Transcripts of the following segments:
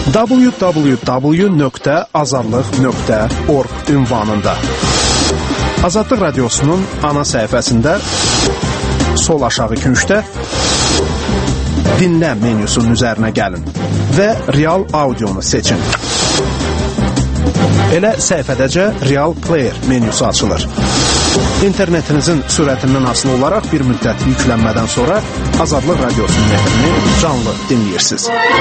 www.azadlıq.org ünvanında. Azadlıq Radiosunun ana səhifəsində sol aşağı küncdə dinlə menyusunun üzərinə gəlin və Real Audionu seçin. Elə səhifədəcə Real Player menyusu açılır. İnternetinizin sürətindən asılı olaraq bir müddət yüklənmədən sonra Azadlıq Radiosunun efrini canlı dinləyirsiniz.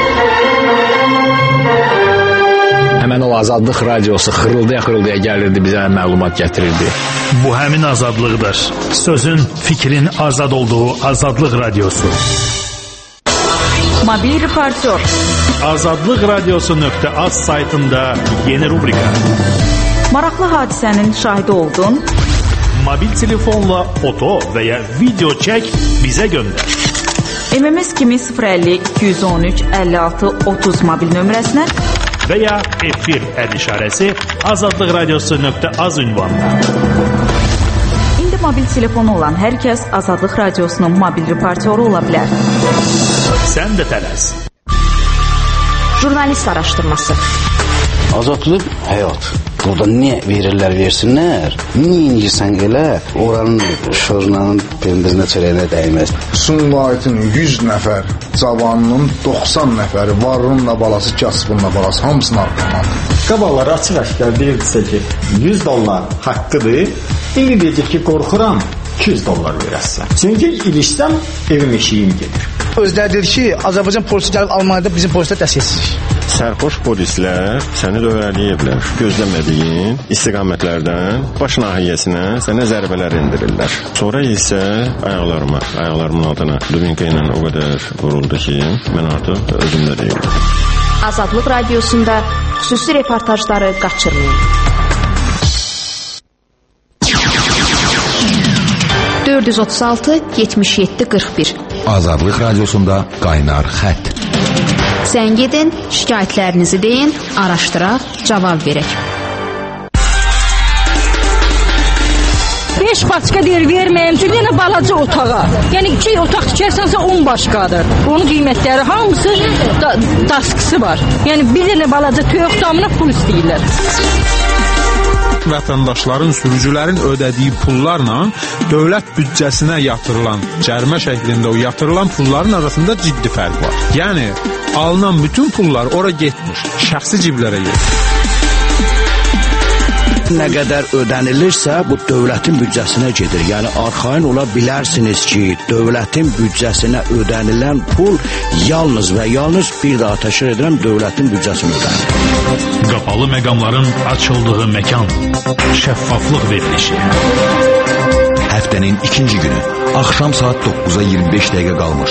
Həmən o Azadlıq Radiosu xırıldaya gəlirdi, bizə məlumat gətirirdi. Bu həmin azadlıqdır. Sözün, fikrin azad olduğu Azadlıq Radiosu. Mobil reportör. Azadlıqradiosu.az saytında yeni rubrika. Maraqlı hadisənin şahidi oldun. Mobil telefonla foto və ya video çək, bizə göndər. MMS kimi 050 213 56 30 mobil nömrəsinə və ya efir işarəsi azadlıqradiosu.az ünvanına. İndi mobil telefonu olan hər kəs Azadlıq Radiosunun mobil reportörü ola bilər. Sən də tələs. Jurnalist araşdırması. Azadlıq həyat. Burada nə verirlər, versinlər. Niyə incirsən elə, oranın şorunanın pendirinə çörəyinə dəyməz. Sumqayıtın 100 nəfər cavanının 90 nəfəri varlığınla balası, kasbınla balası hamısını arqamandır. Qabalar açıq-aşkar deyirdisə ki, $100 haqqıdır. İndi deyəcək ki, qorxuram, $200 verəsən. Çünki ilişsəm, evim eşiyim gedir. Özləri deyir ki, Azərbaycan polisi gəlib Almaniyada bizim polislər dəstəksizlik. Sərxoş polislər səni dövrələyiblər. Gözləmədiyin istiqamətlərdən baş nahiyəsinə sənə zərbələr endirirlər. Sonra isə ayaqlarımın altına dubinka ilə o qədər vuruldu ki, mən artıq özümdə deyildim. Azadlıq Radiosunda xüsusi reportajları qaçırmayın. 436 77 41 Azadlıq Radiosunda qaynar xətt. Sən gedin, şikayətlərinizi deyin, araşdıraq, cavab verək. 5 paçka deyir verməyim, bir dənə balaca otağa. Yəni 2 otaq tikərsənsə 10 başqadır. Onun qiymətləri hamısı daskısı var. Yəni bir dənə balaca toyuq damına pul istəyirlər. Vətəndaşların, sürücülərin ödədiyi pullarla dövlət büdcəsinə yatırılan, cərimə şəklində o yatırılan pulların arasında ciddi fərq var. Yəni, alınan bütün pullar ora getmir, şəxsi ciblərə gedir. Nə qədər ödənilirsə, bu dövlətin büdcəsinə gedir. Yəni, arxayın ola bilərsiniz ki, dövlətin büdcəsinə ödənilən pul yalnız və yalnız bir daha təşkil edirəm dövlətin büdcəsini ödənir. Qapalı məqamların açıldığı məkan, şəffaflıq verilişi. Həftənin ikinci günü, axşam saat 9-a 25 dəqiqə qalmış.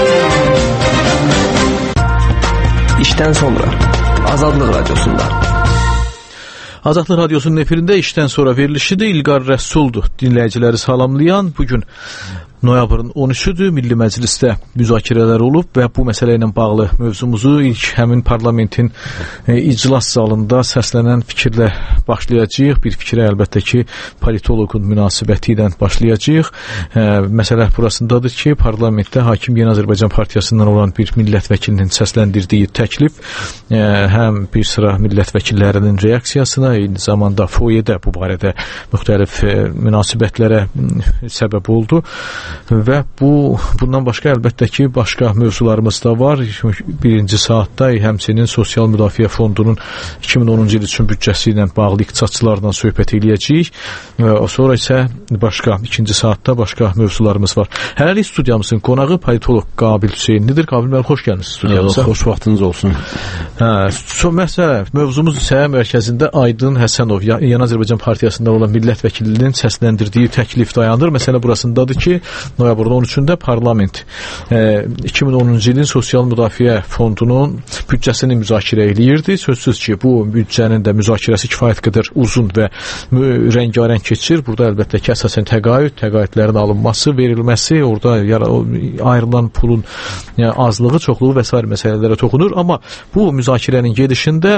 İşdən sonra, Azadlıq Radiosunda. Azadlıq Radiosunun efirində işdən sonra verilişidir. İlqar Rəsuldur dinləyiciləri salamlayan. Bugün noyabrın 13-üdür. Milli Məclisdə müzakirələr olub və bu məsələ ilə bağlı mövzumuzu ilk həmin parlamentin iclas zalında səslənən fikirlə başlayacağıq. Bir fikrə əlbəttə ki, politoloqun münasibəti ilə başlayacağıq. Məsələ burasındadır ki, parlamentdə Hakim Yeni Azərbaycan Partiyasından olan bir millət vəkilinin səsləndirdiyi təklif həm bir sıra millət vəkillərinin reaksiyasına, eyni zamanda foyedə bu barədə müxtəlif münasibətlərə səbəb oldu. Və bundan başqa əlbəttə ki, başqa mövzularımız da var. Birinci saatda həmçinin Sosial Müdafiə Fondunun 2010-cu il üçün büdcəsi ilə bağlı iqtisadçılarla söhbət eləyəcəyik. Sonra isə ikinci saatda başqa mövzularımız var. Hələlik studiyamızın qonağı politoloq Qabil Hüseynlidir. Qabil müəllim, xoş gəlmisiniz studiyamıza. Xoş vaxtınız olsun. Mövzumuz isə mərkəzində Aydın Həsənov, Yeni Azərbaycan Partiyasından olan millət vəkilinin səsləndirdiyi təklif dayanır. Məsələ burasındadır ki, noyabrın 13-də parlament 2010-cu ilin Sosial Müdafiə Fondunun büdcəsini müzakirə eləyirdi. Sözsüz ki, bu büdcənin də müzakirəsi kifayət qədər uzun və rəngarəng keçir. Burada əlbəttə ki, əsasən təqaüdlərin alınması, verilməsi, orada ayrılan pulun azlığı, çoxluğu və s. məsələlərə toxunur. Amma bu müzakirənin gedişində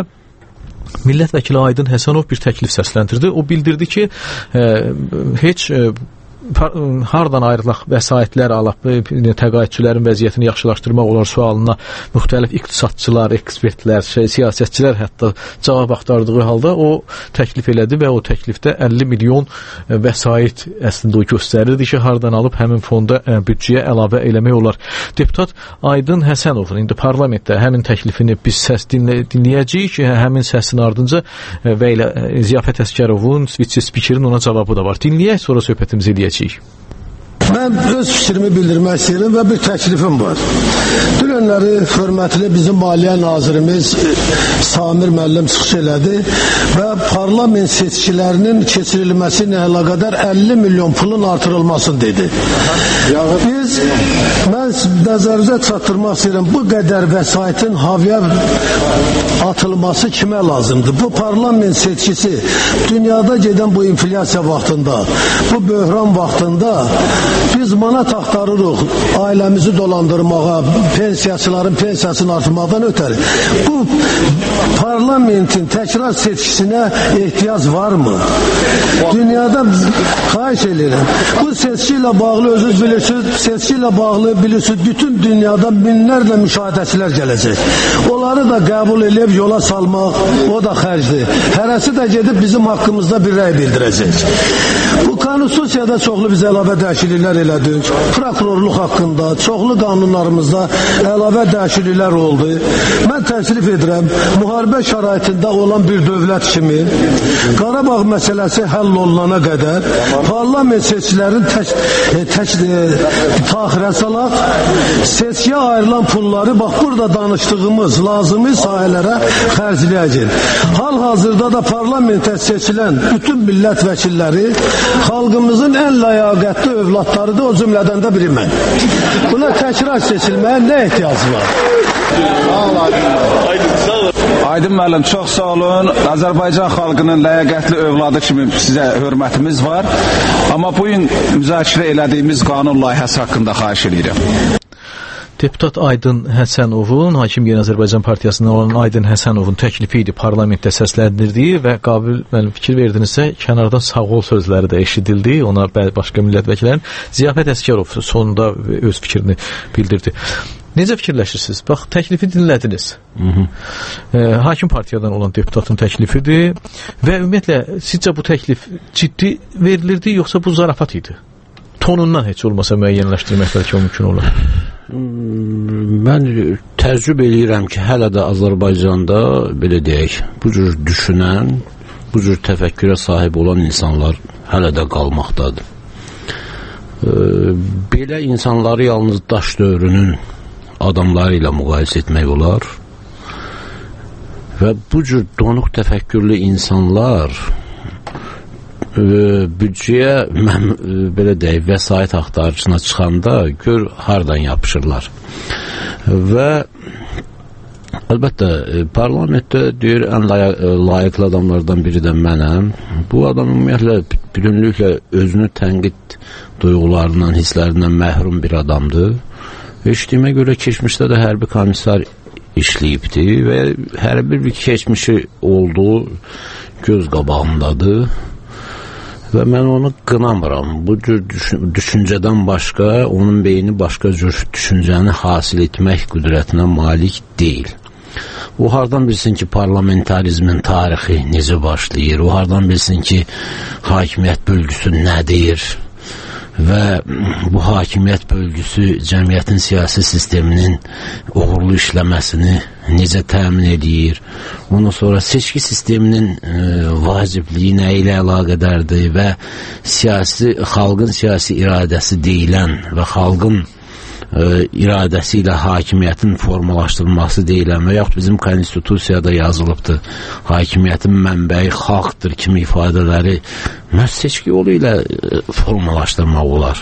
millət vəkili Aydın Həsənov bir təklif səsləndirdi. O bildirdi ki, heç hardan ayrılaq vəsaitlər alıb təqaüdçülərin vəziyyətini yaxşılaşdırmaq olar sualına müxtəlif iqtisadçılar, ekspertlər, siyasətçilər hətta cavab axtardığı halda o təklif elədi və o təklifdə 50 milyon vəsait əslində o göstərirdi ki, hardan alıb həmin fonda büdcəyə əlavə eləmək olar. Deputat Aydın Həsənovun indi parlamentdə həmin təklifini biz səs dinləyəcəyik ki, həmin səsin ardınca və elə Ziyafət Əsgərovun, vitse-spikerin ona cavabı da var. Dinləyək, sonra söhbətimizi eləyəcəyik. Mən öz fikrimi bildirmək istəyirəm və bir təklifim var. Dünənləri hörmətli bizim Maliyyə Nazirimiz Samir müəllim çıxış elədi və parlament seçkilərinin keçirilməsi ilə əlaqədar 50 milyon pulun artırılmasını dedi. Mən nəzərinizə çatdırmaq istəyirəm, bu qədər vəsaitin havaya atılması kimə lazımdır? Bu parlament seçkisi dünyada gedən bu inflyasiya vaxtında, bu böhran vaxtında biz manat axtarırıq ailəmizi dolandırmağa, pensiyaçıların pensiyasını artırmaqdan ötəri. Bu parlamentin təkrar seçkisinə ehtiyac varmı? Dünyada xahiş edirəm. Bu seçki ilə bağlı özünüz bilirsiniz, seçki ilə bağlı bilirsiniz, bütün dünyada minlərlə müşahidəçilər gələcək. Onları da qəbul edib yola salmaq, o da xərcdir. Hərəsi də gedib bizim haqqımızda bir rəy bildirəcək. Bu konstitusiyada çoxlu biz əlavə dəyişikliklər elədik. Prokurorluq haqqında çoxlu qanunlarımızda əlavə dəyişikliklər oldu. Mən təklif edirəm, müharibə şəraitində olan bir dövlət kimi Qarabağ məsələsi həll olunana qədər parlament seçkilərin taxirə salaq, seçkiyə ayrılan pulları bax burada danışdığımız lazımi sahələrə xərcləyəcək. Hal-hazırda da parlamentə seçilən bütün millət vəkilləri xalqımızın ən ləyaqətli övladlarıdır, o cümlədən də biri mən. Buna təkrar seçilməyə nə ehtiyac var? Aydın müəllim, çox sağ olun. Azərbaycan xalqının ləyaqətli övladı kimi sizə hörmətimiz var. Amma bu gün müzakirə elədiyimiz qanun layihəsi haqqında xahiş edirəm. Deputat Aydın Həsənovun, Hakim Yeni Azərbaycan Partiyasından olan Aydın Həsənovun təklifi idi parlamentdə səsləndirdiyi və qabil fikir verdinizsə, kənardan sağ ol sözləri də eşidildi. Ona başqa millət vəkillərin Ziyafət Əsgərov sonunda öz fikrini bildirdi. Necə fikirləşirsiniz? Bax, təklifi dinlədiniz. Hakim partiyadan olan deputatın təklifidir və ümumiyyətlə sizcə bu təklif ciddi verilirdi, yoxsa bu zarafat idi? Tonundan heç olmasa müəyyənləşdirmək bəlkə mümkün olar. Mən təəccüb eləyirəm ki, hələ də Azərbaycanda, belə deyək, bu cür düşünən, bu cür təfəkkürə sahib olan insanlar hələ də qalmaqdadır. Belə insanları yalnız daş dövrünün adamları ilə müqayisə etmək olar və bu cür donuq təfəkkürlü insanlar büdcəyə belə deyək, vəsait axtarıcısına çıxanda gör hardan yapışırlar. Və əlbəttə parlamentdə deyir, ən layiqli adamlardan biri də mənəm. Bu adam ümumiyyətlə bütünlüklə özünü tənqid duyğularından, hisslərindən məhrum bir adamdır. Eşitdiyimə görə keçmişdə də hərbi komissar işləyibdi və hərbi bir keçmişi olduğu göz qabağındadır. Və mən onu qınamıram. Bu cür düşüncədən başqa, onun beyni başqa cür düşüncəni hasil etmək qüdrətinə malik deyil. O hardan bilsin ki, parlamentarizmin tarixi necə başlayır, o hardan bilsin ki, hakimiyyət bölgüsü nədir və bu hakimiyyət bölgüsü cəmiyyətin siyasi sisteminin uğurlu işləməsini necə təmin edir. Ondan sonra seçki sisteminin vacibliyi nə ilə əlaqədardır və xalqın siyasi iradəsi deyilən və xalqın iradəsi ilə hakimiyyətin formalaşdırılması deyilən və yaxud bizim konstitusiyada yazılıbdır, hakimiyyətin mənbəyi xalqdır kimi ifadələri məhz seçki yolu ilə formalaşdırmaq olar.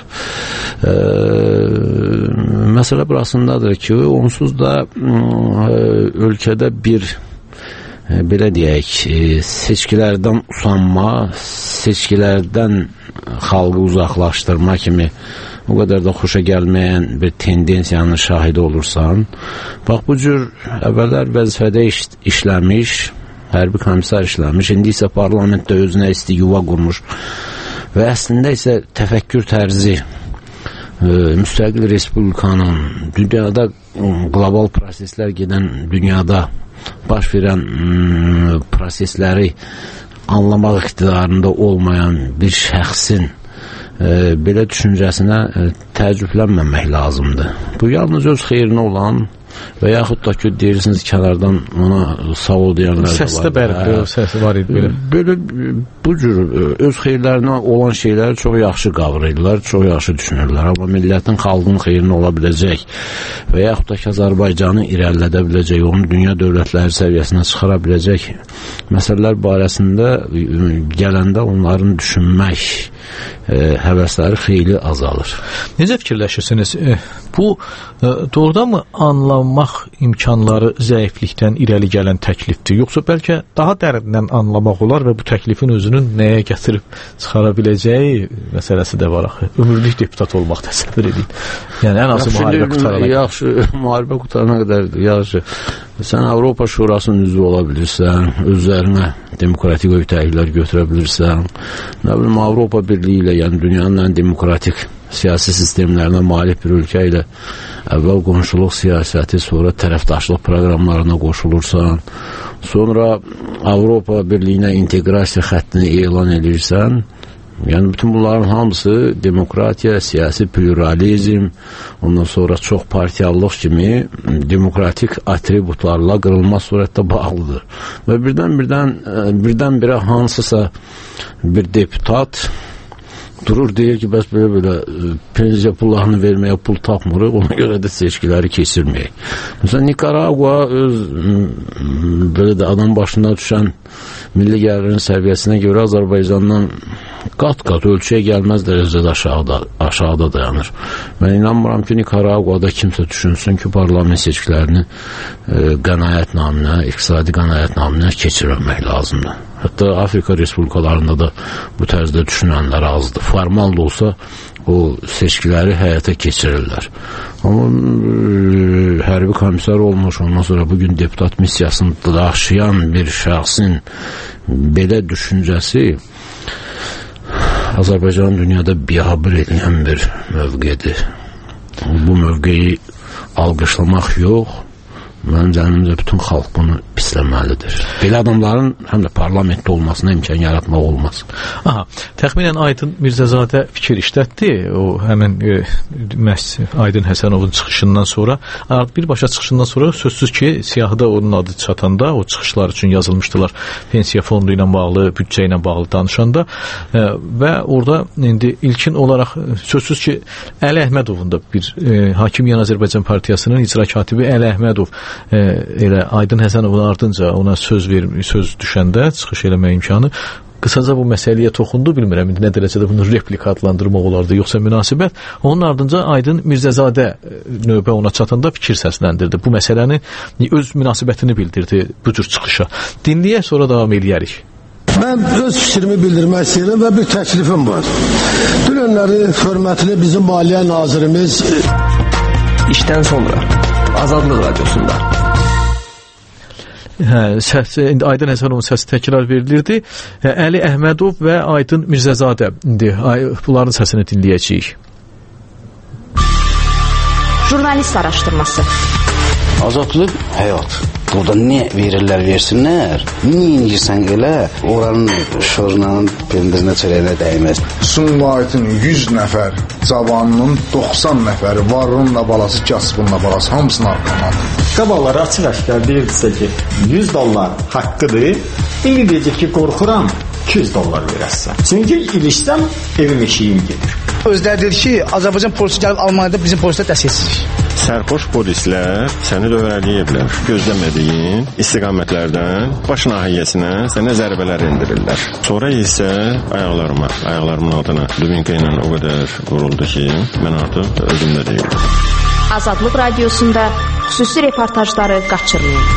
Məsələ burasındadır ki, onsuz da ölkədə bir belə deyək, seçkilərdən usanma, seçkilərdən xalqı uzaqlaşdırma kimi o qədər də xoşa gəlməyən bir tendensiyanın şahidi olursan, bax bu cür əvvəllər vəzifədə işləmiş, hərbi komissar işləmiş, indi isə parlamentdə özünə isti yuva qurmuş və əslində isə təfəkkür tərzi müstəqil respublikanın dünyada qlobal proseslər gedən dünyada baş verən prosesləri anlamaq iqtidarında olmayan bir şəxsin belə düşüncəsinə təəccüblənməmək lazımdır. Bu yalnız öz xeyrinə olan və yaxud da ki, deyirsiniz kənardan ona sağ ol deyənlər də var. Səsdə bəli, səsi var idi belə. Belə bu cür öz xeyirlərinə olan şeyləri çox yaxşı qavrayırlar, çox yaxşı düşünürlər. Amma millətin, xalqın xeyrinə ola biləcək və yaxud da ki, Azərbaycanı irəlilədə biləcək, onu dünya dövlətləri səviyyəsinə çıxara biləcək məsələlər barəsində gələndə onların düşünmək həvəsləri xeyli azalır. Necə fikirləşirsiniz? Bu doğrudanmı anlamaq imkanları zəiflikdən irəli gələn təklifdir? Yoxsa bəlkə daha dərindən anlamaq olar və bu təklifin özünün nəyə gətirib çıxara biləcəyi məsələsi də var axı. Ömürlük deputat olmaq təsəvvür edin. Yəni ən azı müharibə qutarana qədər. Yaxşı, müharibə qutarana qədərdir. Yaxşı. Sən Avropa Şurasının üzvü ola bilirsən, özlərinə demokratik öhdəliklər götürə bilirsən. Nə bilim, Avropa Birliyi ilə, yəni dünyanın ən demokratik siyasi sistemlərinə malik bir ölkə ilə əvvəl qonşuluq siyasəti, sonra tərəfdaşlıq proqramlarına qoşulursan, sonra Avropa Birliyinə inteqrasiya xəttini elan edirsən. Yəni bütün bunların hamısı demokratiya, siyasi pluralizm, ondan sonra çox partiyalıq kimi demokratik atributlarla qırılmaz surətdə bağlıdır. Və birdən-birə hansısa bir deputat durur, deyir ki, bəs belə pensiya pullarını verməyə pul tapmırıq, ona görə də seçkiləri keçirməyək. Məsələn, Nikaragua öz belə də adam başına düşən milli gəlirin səviyyəsinə görə Azərbaycandan qat-qat ölçüyə gəlməz dərəcədə aşağıda dayanır. Mən inanmıram ki, Nikaraguada kimsə düşünsün ki, parlament seçkilərini qənaət naminə, iqtisadi qənaət naminə keçirmək lazımdır. Hətta Afrika respublikalarında da bu tərzdə düşünənlər azdır. Formal da olsa o seçkiləri həyata keçirirlər. Amma hərbi komissar olmuş, ondan sonra bugün deputat missiyasını daşıyan bir şəxsin belə düşüncəsi Azərbaycanın dünyada biabır edən bir mövqedir. Bu mövqeyi alqışlamaq yox, mənim zənnimcə bütün xalq bunu pisləməlidir. Belə adamların həm də parlamentdə olmasına imkan yaratmaq olmaz. Aha, təxminən Aydın Mirzəzadə fikir işlətdi. O həmin Aydın Həsənovun çıxışından sonra, birbaşa çıxışından sonra sözsüz ki, siyahıda onun adı çatanda, o çıxışlar üçün yazılmışdılar. Pensiya fondu ilə bağlı, büdcə ilə bağlı danışanda və orada indi ilkin olaraq sözsüz ki, Əli Əhmədovun da bir Hakimiyyət Azərbaycan Partiyasının icra katibi Əli Əhmədov elə Aydın Həsənovun ardınca ona söz düşəndə çıxış eləmə imkanı qısaca bu məsələyə toxundu, bilmirəm indi nə dərəcədə bunu replika adlandırmaq olardı, yoxsa münasibət. Onun ardınca Aydın Mirzəzadə növbə ona çatanda fikir səsləndirdi. Bu məsələni öz münasibətini bildirdi bu cür çıxışa. Dinləyək, sonra davam eləyərik. Mən öz fikrimi bildirmək istəyirəm və bir təklifim var. Dünənləri hörmətli bizim Maliyyə Nazirimiz İşdən sonra Azadlıq Radiosunda. İndi Aydın Həsənovun səsi təkrar verilirdi. Əli Əhmədov və Aydın Mirzəzadə. İndi bunların səsini dinləyəcəyik. Jurnalist araşdırması. Azadlıq həyat. Burada nə verirlər versinlər, nə incirsən elə, oranın şorunanın pendirinə çörəyinə dəyməz. Sumqayıtın 100 nəfər cavanının 90 nəfəri varlığınla balası, kasbınla balası hamısını arqalandı. Qabaqları açıq-aşkar deyirdisə ki, $100 haqqıdır, indi deyəcək ki, qorxuram, $200 verəsən. Çünki ilişsəm, evim eşiyim gedir. Özləri dedi ki, Azərbaycan polisi gəlib Almaniyada bizim polislər dəstəksizlik. Sərxoş polislər səni dövrələyiblər. Gözləmədiyin istiqamətlərdən baş nahiyyəsinə sənə zərbələr endirirlər. Sonra isə ayaqlarımın altına dubinka ilə o qədər vuruldu ki, mən artıq özümdə deyildim. Azadlıq Radiosunda xüsusi reportajları qaçırmayın.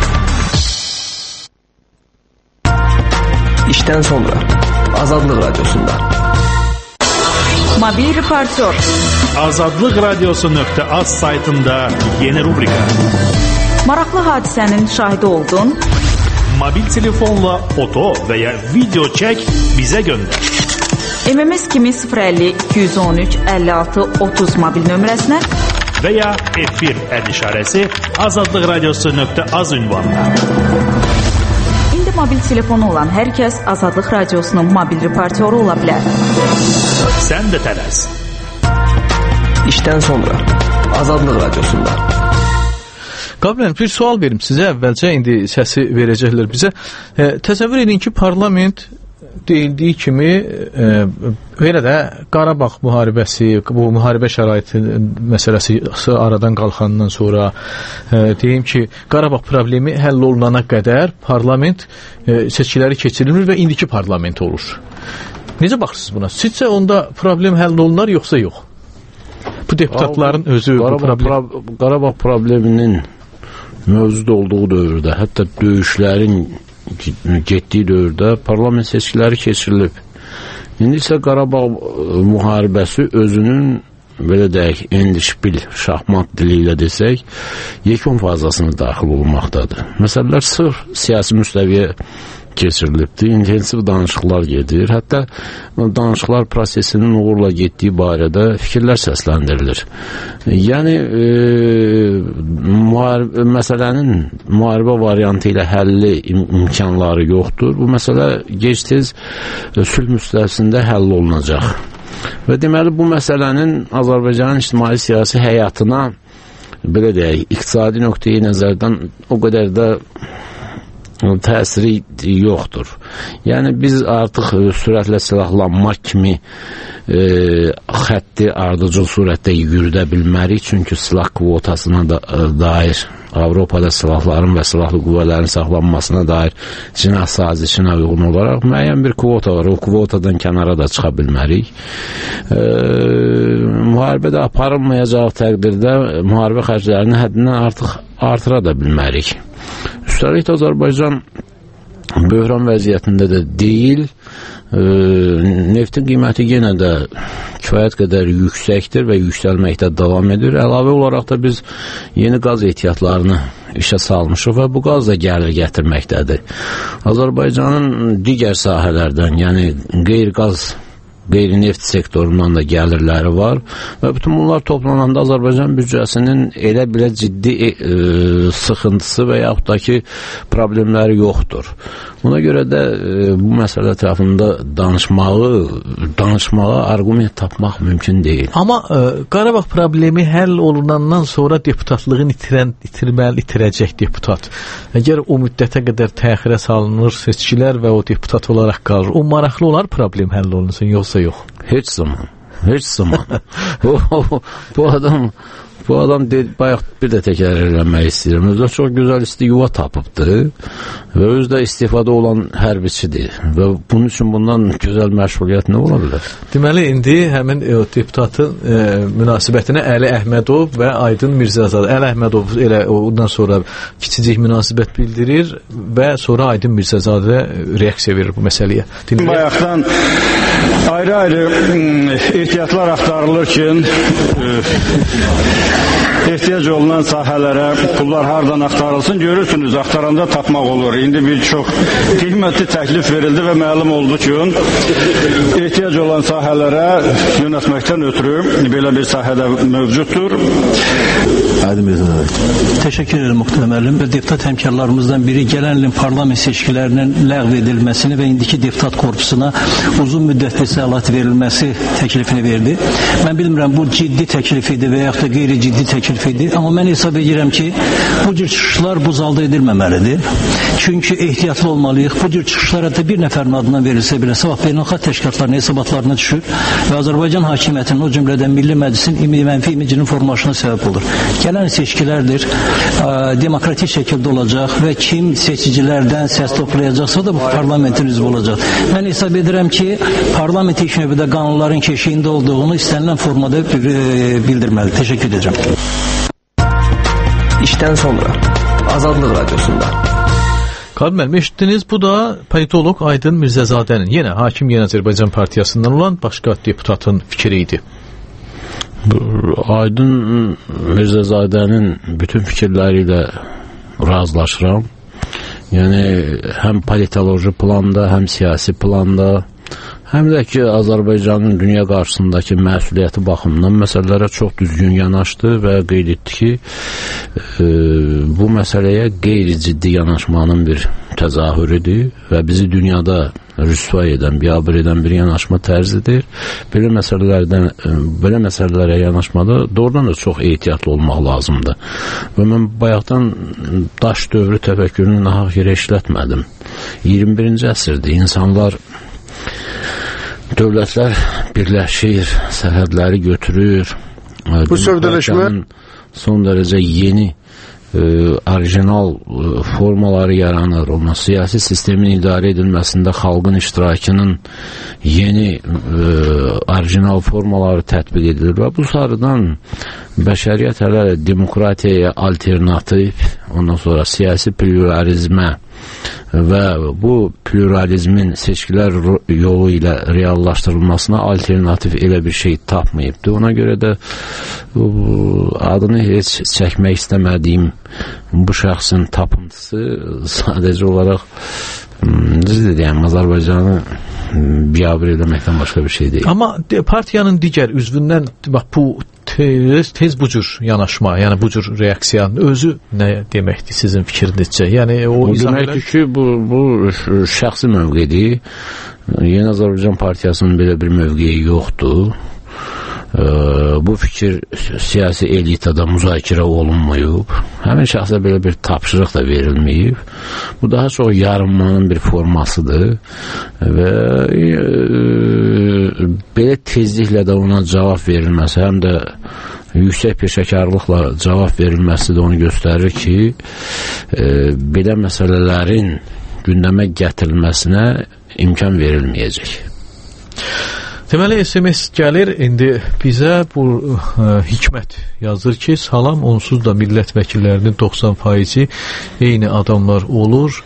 İşdən sonra Azadlıq Radiosunda. Mobil reportör. Azadlıq Radiosu.az saytında yeni rubrika. Maraqlı hadisənin şahidi oldun. Mobil telefonla foto və ya video çək, bizə göndər. MMS kimi 050 213 56 30 mobil nömrəsinə və ya F1 əd işarəsi azadlıqradiosu.az ünvanına. İndi mobil telefonu olan hər kəs Azadlıq Radiosunun mobil reportyoru ola bilər. Sən də tələs. İşdən sonra Azadlıq Radiosunda. Qabilən, bir sual verim sizə, əvvəlcə indi səsi verəcəklər bizə. Təsəvvür edin ki, parlament deyildiyi kimi elə də Qarabağ müharibəsi, bu müharibə şəraiti məsələsi aradan qalxandan sonra deyim ki, Qarabağ problemi həll olunana qədər parlament seçkiləri keçirilmir və indiki parlament olur. Necə baxırsınız buna? Sizcə onda problem həll olunar yoxsa yox? Bu deputatların özü Qarabağ probleminin mövcud olduğu dövrdə, hətta döyüşlərin getdiyi dövrdə parlament seçkiləri keçirilib. İndi isə Qarabağ müharibəsi özünün, belə deyək, endişbil şahmat dili ilə desək, yekun fazasına daxil olmaqdadır. Məsələlər sırf siyasi müstəviyə keçirilibdir, intensiv danışıqlar gedir, hətta danışıqlar prosesinin uğurla getdiyi barədə fikirlər səsləndirilir. Yəni, məsələnin müharibə variantı ilə həlli imkanları yoxdur. Bu məsələ gec-tez sülh müstəvisində həll olunacaq. Və deməli, bu məsələnin Azərbaycanın ictimai-siyasi həyatına, belə deyək, iqtisadi nöqteyi nəzərdən o qədər də təsiri yoxdur. Yəni, biz artıq sürətlə silahlanmaq kimi xətti ardıcıl surətdə yürüdə bilmərik, çünki silah kvotasına dair Avropada silahların və silahlı qüvvələrin saxlanmasına dair cinah sazişinə uyğun olaraq müəyyən bir kvota var. O kvotadan kənara da çıxa bilmərik. Müharibədə aparılmayacaq təqdirdə müharibə xərclərini həddindən artıq artıra da bilmərik. Üstəlik Azərbaycan böhran vəziyyətində də deyil. Neftin qiyməti yenə də kifayət qədər yüksəkdir və yüksəlməkdə davam edir. Əlavə olaraq da biz yeni qaz ehtiyatlarını işə salmışıq və bu qaz da gəlir gətirməkdədir. Azərbaycanın digər sahələrdən, yəni qeyri-neft sektorundan da gəlirləri var və bütün bunlar toplananda Azərbaycan büdcəsinin elə-belə ciddi sıxıntısı və yaxud da ki, problemləri yoxdur. Buna görə də bu məsələ ətrafında danışmağa arqument tapmaq mümkün deyil. Amma Qarabağ problemi həll olunandan sonra deputatlığın itirəcək deputat. Əgər o müddətə qədər təxirə salınır seçkilər və o deputat olaraq qalır, o maraqlı olar problem həll olunsun, yoxsa yox? Heç zaman. Bu adam bayaq bir də təkrar eləmək istəyirəm. Özü də çox gözəl isti yuva tapıbdır və özü də istifadə olan hərbiçidir və bunun üçün bundan gözəl məşğuliyyət nə ola bilər? Deməli, indi həmin deputatın münasibətinə Əli Əhmədov və Aydın Mirzəzadə. Əli Əhmədov elə ondan sonra kiçicik münasibət bildirir və sonra Aydın Mirzəzadə reaksiya verir bu məsələyə. Bayaqdan ayrı-ayrı ehtiyatlar axtarılır ki, ehtiyac olunan sahələrə pullar hardan axtarılsın, görürsünüz, axtaranda tapmaq olur. İndi bir çox qiymətli təklif verildi və məlum oldu ki, ehtiyac olan sahələrə yönətməkdən ötürü belə bir sahədə mövcuddur. Təşəkkür edirəm Muxtar müəllim və deputat həmkarlarımızdan biri gələn ilin parlament seçkilərinin ləğv edilməsini və indiki deputat korpusuna uzun müddətli səlahiyyət verilməsi təklifini verdi. Mən bilmirəm, bu ciddi təklif idi və yaxud da qeyri-ciddi təklif idi, amma mən hesab edirəm ki, bu cür çıxışlar bu zalda edilməməlidir. Çünki ehtiyatlı olmalıyıq. Bu cür çıxışlar hətta bir nəfərin adından verilsə belə sabah beynəlxalq təşkilatların hesabatlarına düşür və Azərbaycan hakimiyyətinin, o cümlədən Milli Məclisin mənfi imicinin formalaşına səbəb olur. Gələn seçkilərdir, demokratik şəkildə olacaq və kim seçicilərdən səs toplayacaqsa da bu parlamentin üzvü olacaq. Mən hesab edirəm ki, parlament ilk növbədə qanunların keşiyində olduğunu istənilən formada bildirməli. Təşəkkür edirəm. İşdən sonra Azadlıq Radiosunda. Qabil müəllim, eşitdiniz, bu da politolog Aydın Mirzəzadənin, yenə Hakim Yeni Azərbaycan Partiyasından olan başqa deputatın fikri idi. Aydın Mirzəzadənin bütün fikirləri ilə razılaşıram. Yəni, həm politoloji planda, həm siyasi planda, həm də ki, Azərbaycanın dünya qarşısındakı məsuliyyəti baxımından məsələlərə çox düzgün yanaşdı və qeyd etdi ki, bu məsələyə qeyri-ciddi yanaşmanın bir təzahürüdür və bizi dünyada rüsva edən, biabır edən bir yanaşma tərzidir. Belə məsələlərə yanaşmada doğrudan da çox ehtiyatlı olmaq lazımdır. Və mən bayaqdan daş dövrü təfəkkürünü nahaq yerə işlətmədim. 21-ci əsrdir. İnsanlar, dövlətlər birləşir, sərhədləri götürür. Bu sövdələşmə son dərəcə yeni orijinal formaları yaranır. Ondan siyasi sistemin idarə edilməsində xalqın iştirakının yeni orijinal formaları tətbiq edilir və bu sarıdan bəşəriyyət hələ demokratiyaya alternativ, ondan sonra siyasi pluralizmə və bu pluralizmin seçkilər yolu ilə reallaşdırılmasına alternativ elə bir şey tapmayıbdır. Ona görə də adını heç çəkmək istəmədiyim bu şəxsin tapıntısı sadəcə olaraq Azərbaycanı biabır eləməkdən başqa bir şey deyil. Amma partiyanın digər üzvündən bax, bu tez bu cür yanaşma, yəni bu cür reaksiyanın özü nə deməkdir sizin fikrinizcə? Yəni o deməkdir ki, bu şəxsi mövqedir. Yeni Azərbaycan Partiyasının belə bir mövqeyi yoxdur. Bu fikir siyasi elitada müzakirə olunmayıb. Həmin şəxsə belə bir tapşırıq da verilməyib. Bu daha çox yarınmanın bir formasıdır və belə tezliklə də ona cavab verilməsi, həm də yüksək peşəkarlıqla cavab verilməsi də onu göstərir ki, belə məsələlərin gündəmə gətirilməsinə imkan verilməyəcək. Deməli, SMS gəlir, indi bizə bu Hikmət yazır ki, salam, onsuz da millət vəkillərinin 90% eyni adamlar olur.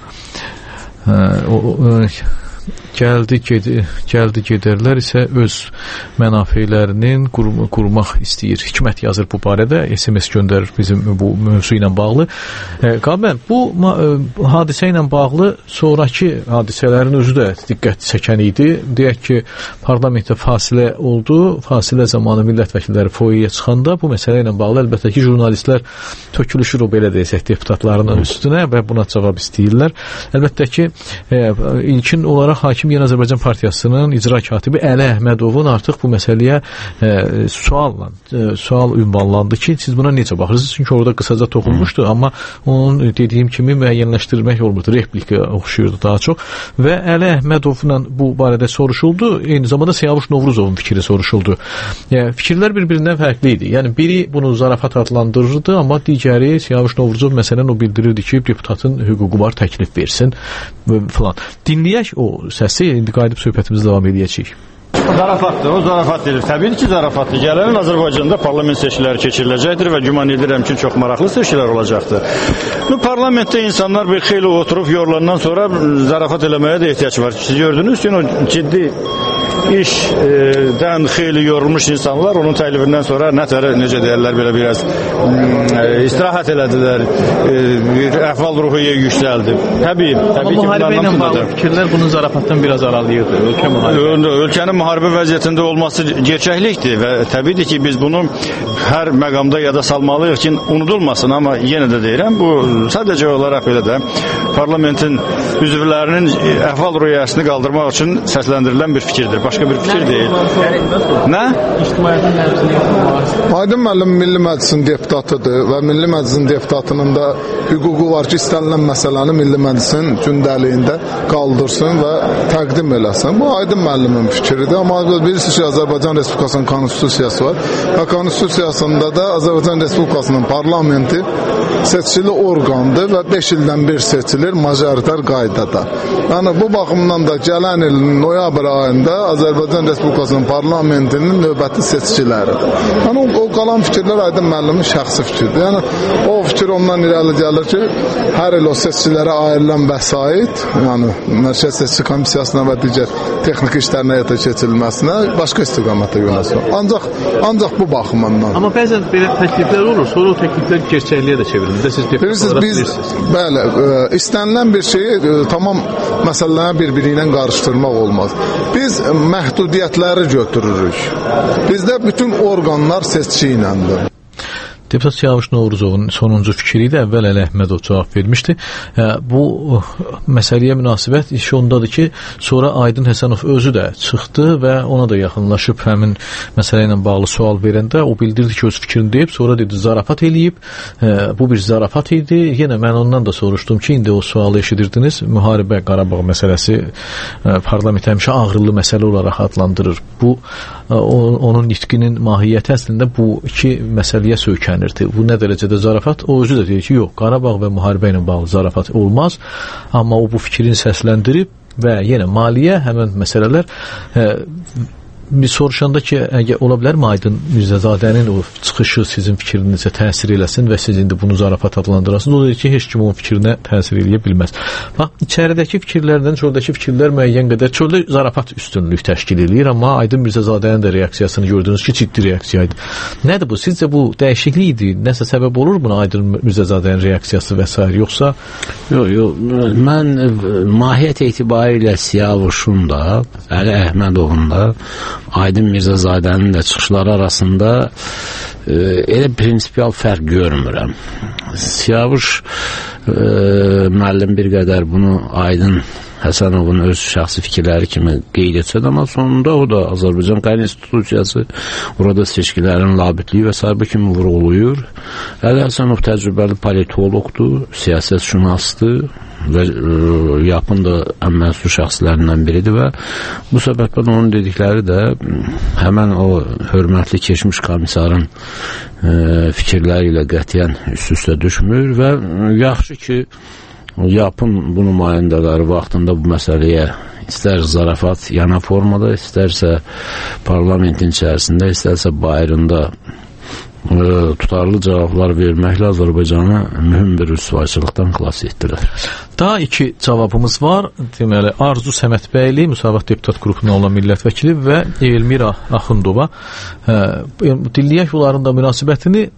Gəldi gedərlər isə öz mənafelərinin qurmaq istəyir. Hikmət yazır bu barədə, SMS göndərir bizim bu mövzu ilə bağlı. Qabən, bu hadisə ilə bağlı sonraki hadisələrin özü də diqqət çəkən idi. Deyək ki, parlamentdə fasilə oldu, fasilə zamanı millət vəkilləri foyaya çıxanda bu məsələ ilə bağlı əlbəttə ki, jurnalistlər tökülüşür o belə deyək, deputatlarının üstünə və buna cavab istəyirlər. Əlbəttə ki, ilkin olaraq Hakim Yeni Azərbaycan Partiyasının icra katibi Əli Əhmədovun artıq bu məsələyə sual ünvanlandı ki, siz buna necə baxırsınız? Çünki orada qısaca toxunmuşdu, amma onun dediyim kimi müəyyənləşdirmək olmurdu, replikə oxşuyurdu daha çox və Əli Əhmədovla bu barədə soruşuldu, eyni zamanda Siyavuş Novruzovun fikri soruşuldu. Fikirlər bir-birindən fərqli idi. Yəni, biri bunu zarafat adlandırırdı, amma digəri Siyavuş Novruzov məsələn o bildirirdi ki, deputatın hüququ var, təklif versin falan. Dinləyək o səsi, indi qayıdıb söhbətimizi davam edəcəyik. Zarafatdır, o zarafat deyil. Təbii ki, zarafatdır. Gələn Azərbaycanda parlament seçkiləri keçiriləcəkdir və güman edirəm ki, çox maraqlı seçkilər olacaqdır. Parlamentdə insanlar bir xeyli oturub yorulandan sonra zarafat eləməyə də ehtiyac var. Siz gördünüz ki, o ciddi işdən xeyli yorulmuş insanlar onun təklifindən sonra necə deyərlər, belə biraz istirahat elədilər, bir əhval ruhiyyə yüksəldi. Təbii ki, müharibə ilə bağlı fikirlər bunun zarafatdan biraz aralıyırdı. Ölkənin müharibə vəziyyətində olması gerçəklikdir və təbiidir ki, biz bunu hər məqamda yada salmalıyıq ki, unudulmasın, amma yenə də deyirəm, bu sadəcə olaraq belə də parlamentin üzvlərinin əhval ruhiyyəsini qaldırmaq üçün səsləndirilən bir fikirdir. Başqa bir fikir deyil. Nə? Aydın müəllim Milli Məclisin deputatıdır və Milli Məclisin deputatının da hüququ var ki, istənilən məsələni Milli Məclisin gündəliyində qaldırsın və təqdim eləsin. Bu Aydın müəllimin fikridir, amma bilirsiniz ki, Azərbaycan Respublikasının konstitusiyası var və konstitusiyasında da Azərbaycan Respublikasının parlamenti seçili orqandır və 5 ildən bir seçilir majoritar qaydada. Yəni, bu baxımdan da gələn il noyabr ayında Azərbaycan Respublikasının parlamentinin növbəti seçkiləridir. Yəni, o qalan fikirlər Aydın müəllimin şəxsi fikirdir. Yəni, o fikir ondan irəli gəlir ki, hər il o seçkilərə ayrılan vəsait, yəni Mərkəzi Seçki Komissiyasına və digər texniki işlərin həyata keçirilməsinə başqa istiqamətə yönəlsin. Ancaq bu baxımından. Amma bəzən belə təkliflər olur, sonra o təkliflər gerçəkliyə də çevrilir. Bəli, istənilən bir şeyi tamam məsələlərə bir-biri ilə qarışdırmaq olmaz. Biz məhdudiyyətləri götürürük. Bizdə bütün orqanlar seçki iləndir. Deputat Siyavuş Novruzovun sonuncu fikri də əvvəl Əli Əhmədov cavab vermişdi. Bu məsələyə münasibət iş ondadır ki, sonra Aydın Həsənov özü də çıxdı və ona da yaxınlaşıb həmin məsələ ilə bağlı sual verəndə o bildirdi ki, öz fikrini deyib, sonra dedi zarafat eləyib. Bu bir zarafat idi. Yenə mən ondan da soruşdum ki, indi o sualı eşidirdiniz. Müharibə Qarabağ məsələsi parlament həmişə ağrılı məsələ olaraq adlandırır. Bu onun nitqinin mahiyyəti əslində bu iki məsələyə söykənir. Bu nə dərəcədə zarafat? O özü də deyir ki, yox, Qarabağ və müharibə ilə bağlı zarafat olmaz. Amma o bu fikrini səsləndirib və yenə maliyyə, həmən məsələlər biz soruşanda ki, əgər ola bilərmi Aydın Mirzədadənin o çıxışı sizin fikrinizə təsir eləsin və siz indi bunu zarafat adlandırasınız, o deyir ki, heç kim onun fikrinə təsir eləyə bilməz. Bax, içəridəki fikirlərdən çöldəki fikirlər müəyyən qədər çöldə zarafat üstünlük təşkil edir, amma Aydın Mirzədadənin də reaksiyasını gördünüz ki, ciddi reaksiya idi. Nədir bu? Sizcə bu dəyişiklik idi? Nəsə səbəb olur buna Aydın Mirzədadənin reaksiyası və s. yoxsa? Yox, mən mahiyyət etibarilə Siyavuşun da, Əli Əhmədovun da, Aydın Mirzədadənin də çıxışları arasında elə prinsipial fərq görmürəm. Siyavuş müəllim bir qədər bunu Aydın Həsənovun öz şəxsi fikirləri kimi qeyd etsə də, amma sonunda o da Azərbaycan Konstitusiyası, orada seçkilərin labitliyi və sahibi kimi vurğulayır. Əli Həsənov təcrübəli politologdur, siyasətşünasdır və yapın da ən məsul şəxslərindən biridir və bu səbəbdən onun dedikləri də həmən o hörmətli keçmiş komissarın fikirləri ilə qətiyyən üst-üstə düşmür və yaxşı ki, yapın bu nümayəndələri vaxtında bu məsələyə istər zarafat yana formada, istərsə parlamentin içərisində, istərsə bayırında tutarlı cavablar verməklə Azərbaycanı mühüm bir rüsvayçılıqdan xilas etdilər. Daha iki cavabımız var. Deməli, Arzu Səmədbəyli, Müsavat Deputat qrupundan olan millət vəkili və Elmira Axundova. Dinləyək onların da münasibətini.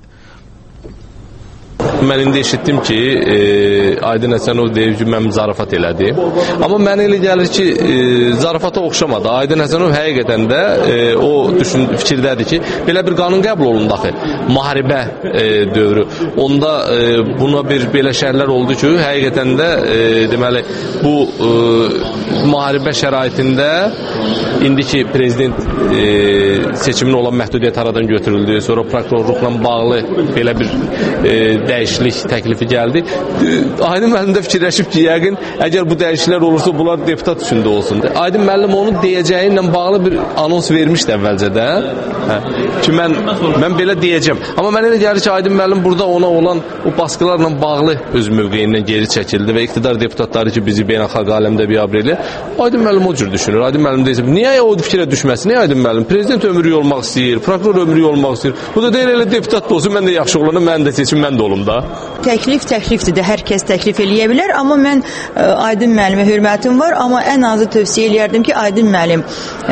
Mən indi eşitdim ki, Aydın Həsənov deyib ki, mən zarafat elədim. Amma mənə elə gəlir ki, zarafata oxşamadı. Aydın Həsənov həqiqətən də o fikirdədir ki, belə bir qanun qəbul olundu axı. Müharibə dövrü. Onda buna bir belə şərlər oldu ki, həqiqətən də deməli bu müharibə şəraitində indiki prezident seçiminin olan məhdudiyyət aradan götürüldü. Sonra prokurorluqla bağlı belə bir dəyişiklik təklifi gəldi. Aydın müəllim də fikirləşib ki, yəqin əgər bu dəyişikliklər olursa bunlar deputat üçün də olsun. Aydın müəllim onun deyəcəyi ilə bağlı bir anons vermişdi əvvəlcədə. Ki mən belə deyəcəm. Amma mənə elə gəlir ki, Aydın müəllim burada ona olan o baskılarla bağlı öz mövqeyindən geri çəkildi və iqtidar deputatları ki, bizi beynəlxalq aləmdə biabr eləyir. Aydın müəllim o cür düşünür. Aydın müəllim deyir, niyə o fikrə düşməsin? Niyə Aydın müəllim? Prezident ömrü olmaq istəyir, prokuror ömrü olmaq istəyir. Bu da deyir, elə deputat da olsun, mən də yaxşı olanım, mən də seçim, mən də olum da. Təklifdir də, hər kəs təklif eləyə bilər, amma mən Aydın müəllimə hörmətim var, amma ən azı tövsiyə eləyərdim ki, Aydın müəllim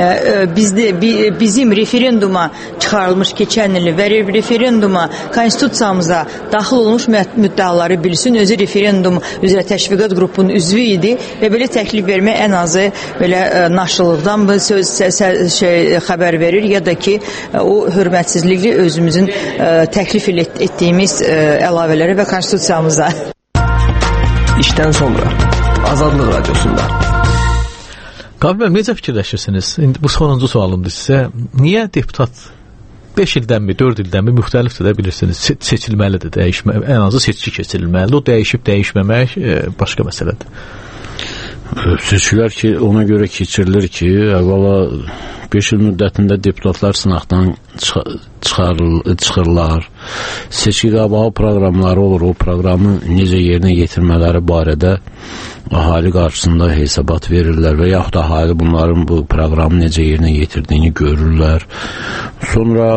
bizim referenduma çıxarılmış keçən ili və referenduma, konstitusiyamıza daxil olmuş müddəaları bilsin, özü referendum üzrə təşviqat qrupunun üzvü idi və belə təklif vermək ən azı belə naşırlıqdan bu söz xəbər verir, ya da ki, o hörmətsizlikli özümüzün təklif etdiyimiz əlavələri və konstitusiyamıza. İşdən sonra Azadlıq Radiosunda. Qabil müəllim, necə fikirləşirsiniz? İndi bu sonuncu sualımdır sizə. Niyə deputat 5 ildənmi, 4 ildənmi müxtəlifdir də bilirsiniz, seçilməlidir, ən azı seçki keçirilməlidir. O dəyişib dəyişməmək başqa məsələdir. Seçkilər ki, ona görə keçirilir ki, əvvəla 5 il müddətində deputatlar sınaqdan çıxırlar. Seçki qabağı proqramları olur. O proqramı necə yerinə yetirmələri barədə ahali qarşısında hesabat verirlər və yaxud ahali bunların bu proqramı necə yerinə yetirdiyini görürlər. Sonra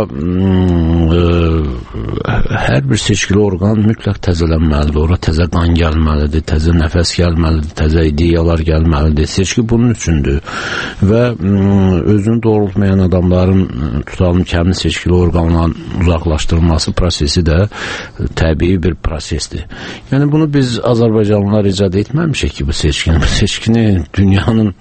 hər bir seçkili orqan mütləq təzələnməlidir. Ora təzə qan gəlməlidir, təzə nəfəs gəlməlidir, təzə ideyalar gəlməlidir. Seçki bunun üçündür və özünü doğrultmayan adamların tutalım ki, həmin seçkili orqandan uzaqlaşdırılması prosesi də təbii bir prosesdir. Yəni bunu biz Azərbaycanlılar icad etməmişik ki, bu seçkini. Bu seçkini dünyanın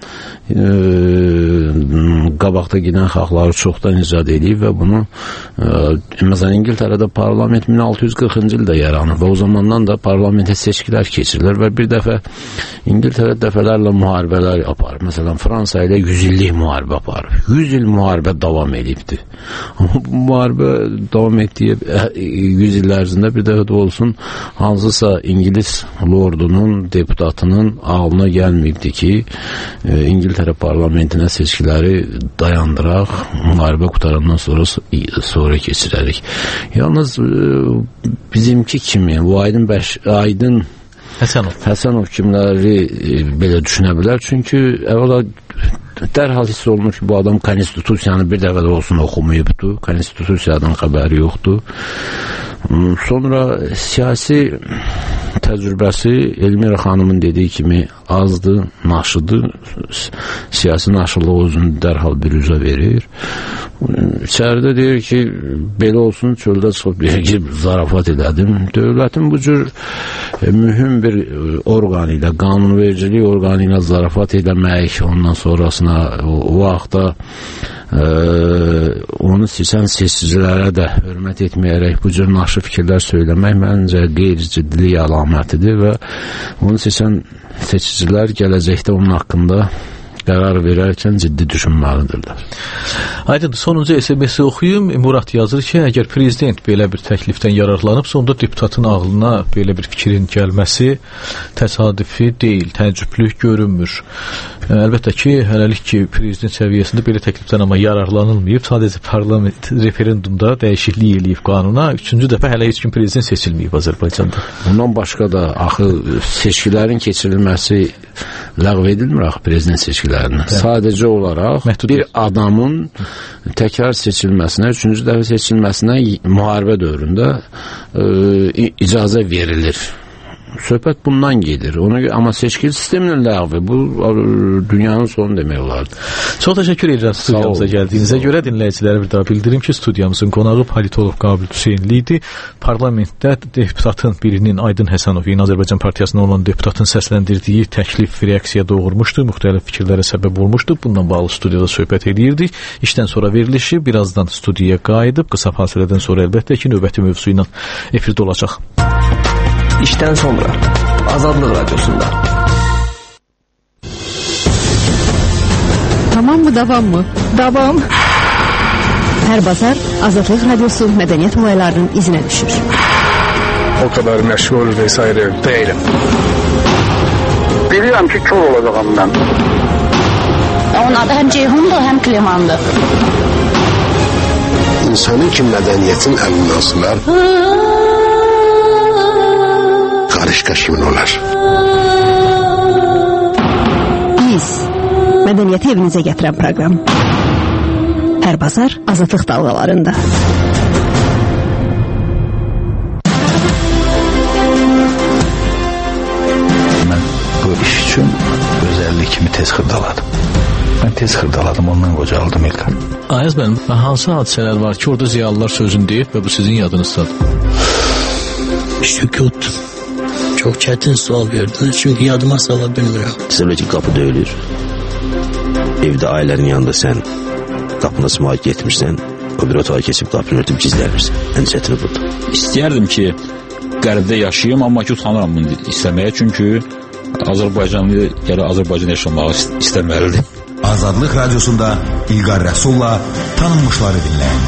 qabaqda gedən xalqları çoxdan icad edib və bunu məsələn İngiltərədə parlament 1640-cı ildə yaranıb və o zamandan da parlamentə seçkilər keçirilir və bir dəfə İngiltərə dəfələrlə müharibələr aparır. Məsələn Fransa ilə 100 illik müharibə aparır. 100 il müharibə davam edibdir. Amma bu müharibə davam etdiyi 100 il ərzində bir dəfə də olsun hansısa İngilis lordunun, deputatının ağlına gəlməyibdi ki, İngiltərə parlamentinə seçkiləri dayandıraq, müharibə qutarandan sonra keçirərik. Yalnız bizimki kimi, bu Aydın Həsənov kimləri belə düşünə bilər. Çünki əvvəla dərhal hiss olunur ki, bu adam konstitusiyanı bir dəfə də olsun oxumayıbdır. Konstitusiyadan xəbəri yoxdur. Sonra siyasi təcrübəsi Elmira xanımın dediyi kimi azdır, naşıdır. Siyasi naşılıq özünü dərhal bir üzə verir. İçəridə deyir ki, belə olsun, çöldə çıxıb deyir ki, zarafat elədim. Dövlətin bu cür mühüm bir orqanı ilə, qanunvericilik orqanı ilə zarafat eləmək, ondan sonrasına o vaxtda onu seçən seçicilərə də hörmət etməyərək bu cür naşı fikirlər söyləmək məncə qeyri-ciddilik əlamətidir və onu seçən seçicilər gələcəkdə onun haqqında qərar verərkən ciddi düşünməlidirlər. Aydın, sonuncu SMS-i oxuyum. Murad yazır ki, əgər prezident belə bir təklifdən yararlanıbsa, onda deputatın ağlına belə bir fikrin gəlməsi təsadüfi deyil, təəccüblük görünmür. Əlbəttə ki, hələlik ki, prezident səviyyəsində belə təklifdən amma yararlanılmayıb, sadəcə parlament referendumda dəyişiklik eləyib qanuna. Üçüncü dəfə hələ heç kim prezident seçilməyib Azərbaycanda. Bundan başqa da axı seçkilərin keçirilməsi ləğv edilmir axı prezident seçkilərinin. Sadəcə olaraq bir adamın təkrar seçilməsinə, üçüncü dəfə seçilməsinə müharibə dövründə icazə verilir. Söhbət bundan gedir. Amma seçki sisteminin ləğvi bu dünyanın sonu demək olardı. Çox təşəkkür edirəm studiyamıza gəldiyinizə görə. Dinləyicilərə bir daha bildirim ki, studiyamızın qonağı politolog Qabil Hüseynli idi. Parlamentdə deputatın birinin Aydın Həsənov, Yeni Azərbaycan Partiyasından olan deputatın səsləndirdiyi təklif reaksiya doğurmuşdu, müxtəlif fikirlərə səbəb olmuşdu. Bundan bağlı studiyada söhbət edirdik. İşdən sonra verilişi birazdan studiyaya qayıdıb, qısa fasilədən sonra əlbəttə ki, növbəti mövzu ilə efirdə olacaq. İşdən sonra Azadlıq Radiosunda. Tamam mı, davam mı? Davam. Hər bazar Azadlıq Radiosu mədəniyyət olaylarının izinə düşür. O kadar məşğul vesaire değilim. Biliyorum ki, kör olacağım ben. Onun adı həm Ceyhundur, həm Klemandır. İnsanın ki, mədəniyyətin əlindən sular, qarışqa kimin olar? Biz mədəniyyəti evinizə gətirən proqram. Hər bazar Azadlıq dalğalarında. Mən bu iş üçün özəllik kimi tez xırdaladım. Mən tez xırdaladım, ondan qocaldım İlqar. Ayaz mənim, hansı hadisələr var ki, orada ziyalılar sözünü deyib və bu sizin yadınızdadır? Sükut. Çok çetin sual verdiniz çünkü yadıma sala bilmirəm. Sizə qapı döyülür. Evdə ailənin yanında sən qapını açmağa getmirsən, o bir otağa keçib qapını örtüb gizlənirsən. Ən çətini budur. İstəyərdim ki, qərbdə yaşayım, amma ki, utanıram bunu istəməyə, çünki Azərbaycanlı gələ Azərbaycan yaşamağı istəməlidir. Azadlıq Radiosunda İlqar Rəsulla tanınmışları dinləyin.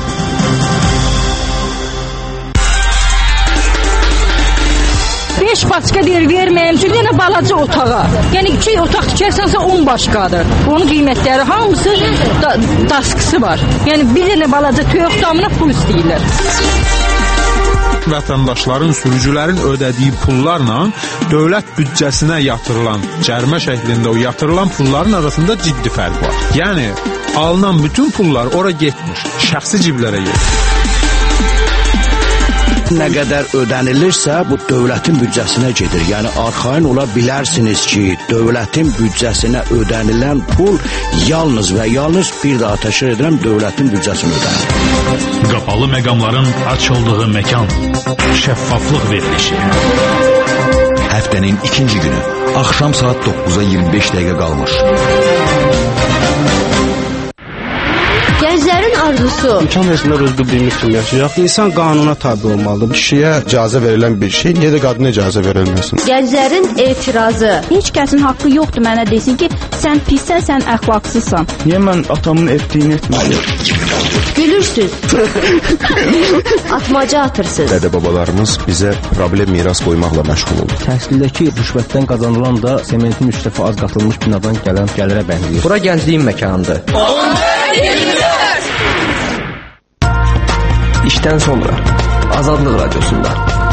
Beş başqa deyir, verməyəm, çünki yenə balaca otağa. Yəni 2 otaq tikərsənsə 10 başqadır. Onun qiymətləri hamısı daskısı var. Yəni bir dənə balaca toyuq damına pul istəyirlər. Vətəndaşların, sürücülərin ödədiyi pullarla dövlət büdcəsinə yatırılan, cərimə şəklində o yatırılan pulların arasında ciddi fərq var. Yəni alınan bütün pullar ora getmir, şəxsi ciblərə gedir. Nə qədər ödənilirsə, bu dövlətin büdcəsinə gedir. Yəni arxayın ola bilərsiniz ki, dövlətin büdcəsinə ödənilən pul yalnız və yalnız bir daha təşkil edirəm dövlətin büdcəsinə ödənilir. Qapalı məqamların açıldığı məkan. Şəffaflıq verilişi. Həftənin ikinci günü. Axşam saat 9-a 25 dəqiqə qalmış. Gənclərin arzusu. İmkan versinlər öz bildiyimiz kimi yaşayaq. İnsan qanuna tabi olmalıdır. Kişiyə icazə verilən bir şey, niyə də qadına icazə verilməsin? Gənclərin etirazı. Heç kəsin haqqı yoxdur mənə desin ki, sən pissən, sən əxlaqsızsan. Niyə mən atamın etdiyini etməliyim? Gülürsüz. Atmaca atırsınız. Dədə-babalarımız bizə problem miras qoymaqla məşğul olur. Təhsildəki rüşvətdən qazanılan da sementin 3 dəfə az qatılmış binadan gələn gəlirə bənzəyir. Bura gəncliyin məkanıdır. İşdən sonra Azadlıq Radiosunda.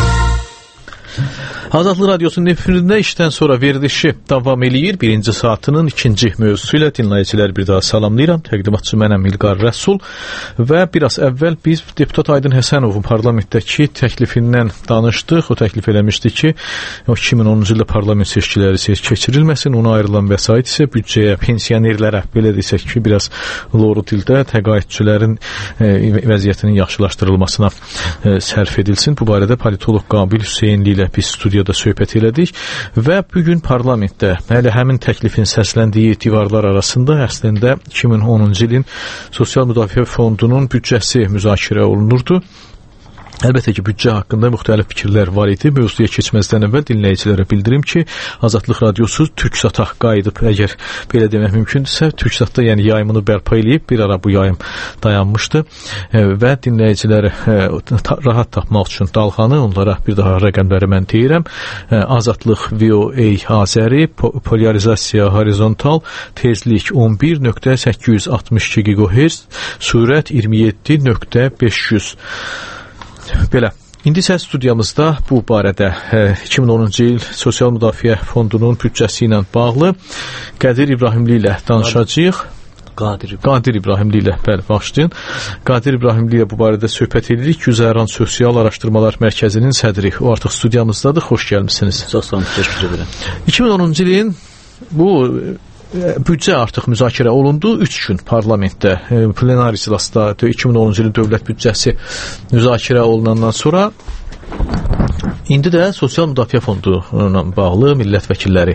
Azadlıq Radiosunun efirində işdən sonra verilişi davam eləyir. Birinci saatının ikinci mövzusu ilə dinləyicilər bir daha salamlayıram. Təqdimatçı mənəm İlqar Rəsul və biraz əvvəl biz deputat Aydın Həsənovun parlamentdəki təklifindən danışdıq. O təklif eləmişdi ki, 2010-cu ildə parlament seçkiləri keçirilməsin, ona ayrılan vəsait isə büdcəyə, pensionerlərə, belə desək ki, biraz loru dildə təqaüdçülərin vəziyyətinin yaxşılaşdırılmasına sərf edilsin. Bu barədə politoloq Qabil Hüseynli ilə biz studiyada söhbət elədik və bugün parlamentdə hələ həmin təklifin səsləndiyi divarlar arasında əslində 2010-cu ilin Sosial Müdafiə Fondunun büdcəsi müzakirə olunurdu. Əlbəttə ki, büdcə haqqında müxtəlif fikirlər var idi. Mövzuya keçməzdən əvvəl dinləyicilərə bildirim ki, Azadlıq Radiosu Türksata qayıdıb, əgər belə demək mümkündürsə, Türksatda yəni yayımını bərpa eləyib, bir ara bu yayım dayanmışdı və dinləyiciləri rahat tapmaq üçün dalğanı, onlara bir daha rəqəmləri mən deyirəm. Azadlıq VOA Azəri, polarizasiya horizontal, tezlik 11.862 GHz, sürət 27.500. Belə. İndi isə studiyamızda bu barədə 2010-cu il Sosial Müdafiə Fondunun büdcəsi ilə bağlı Qədir İbrahimli ilə danışacağıq. Qadir İbrahimli ilə, bəli, başlayın. Qadir İbrahimli ilə bu barədə söhbət edirik. Güzəran Sosial Araşdırmalar Mərkəzinin sədri. O artıq studiyamızdadır. Xoş gəlmisiniz. Çox sağ olun, təşəkkür edirəm. 2010-cu ilin bu büdcə artıq müzakirə olundu. 3 gün parlamentdə, plenar iclasda 2010-cu ilin dövlət büdcəsi müzakirə olunandan sonra indi də Sosial Müdafiə Fondu ilə bağlı millət vəkilləri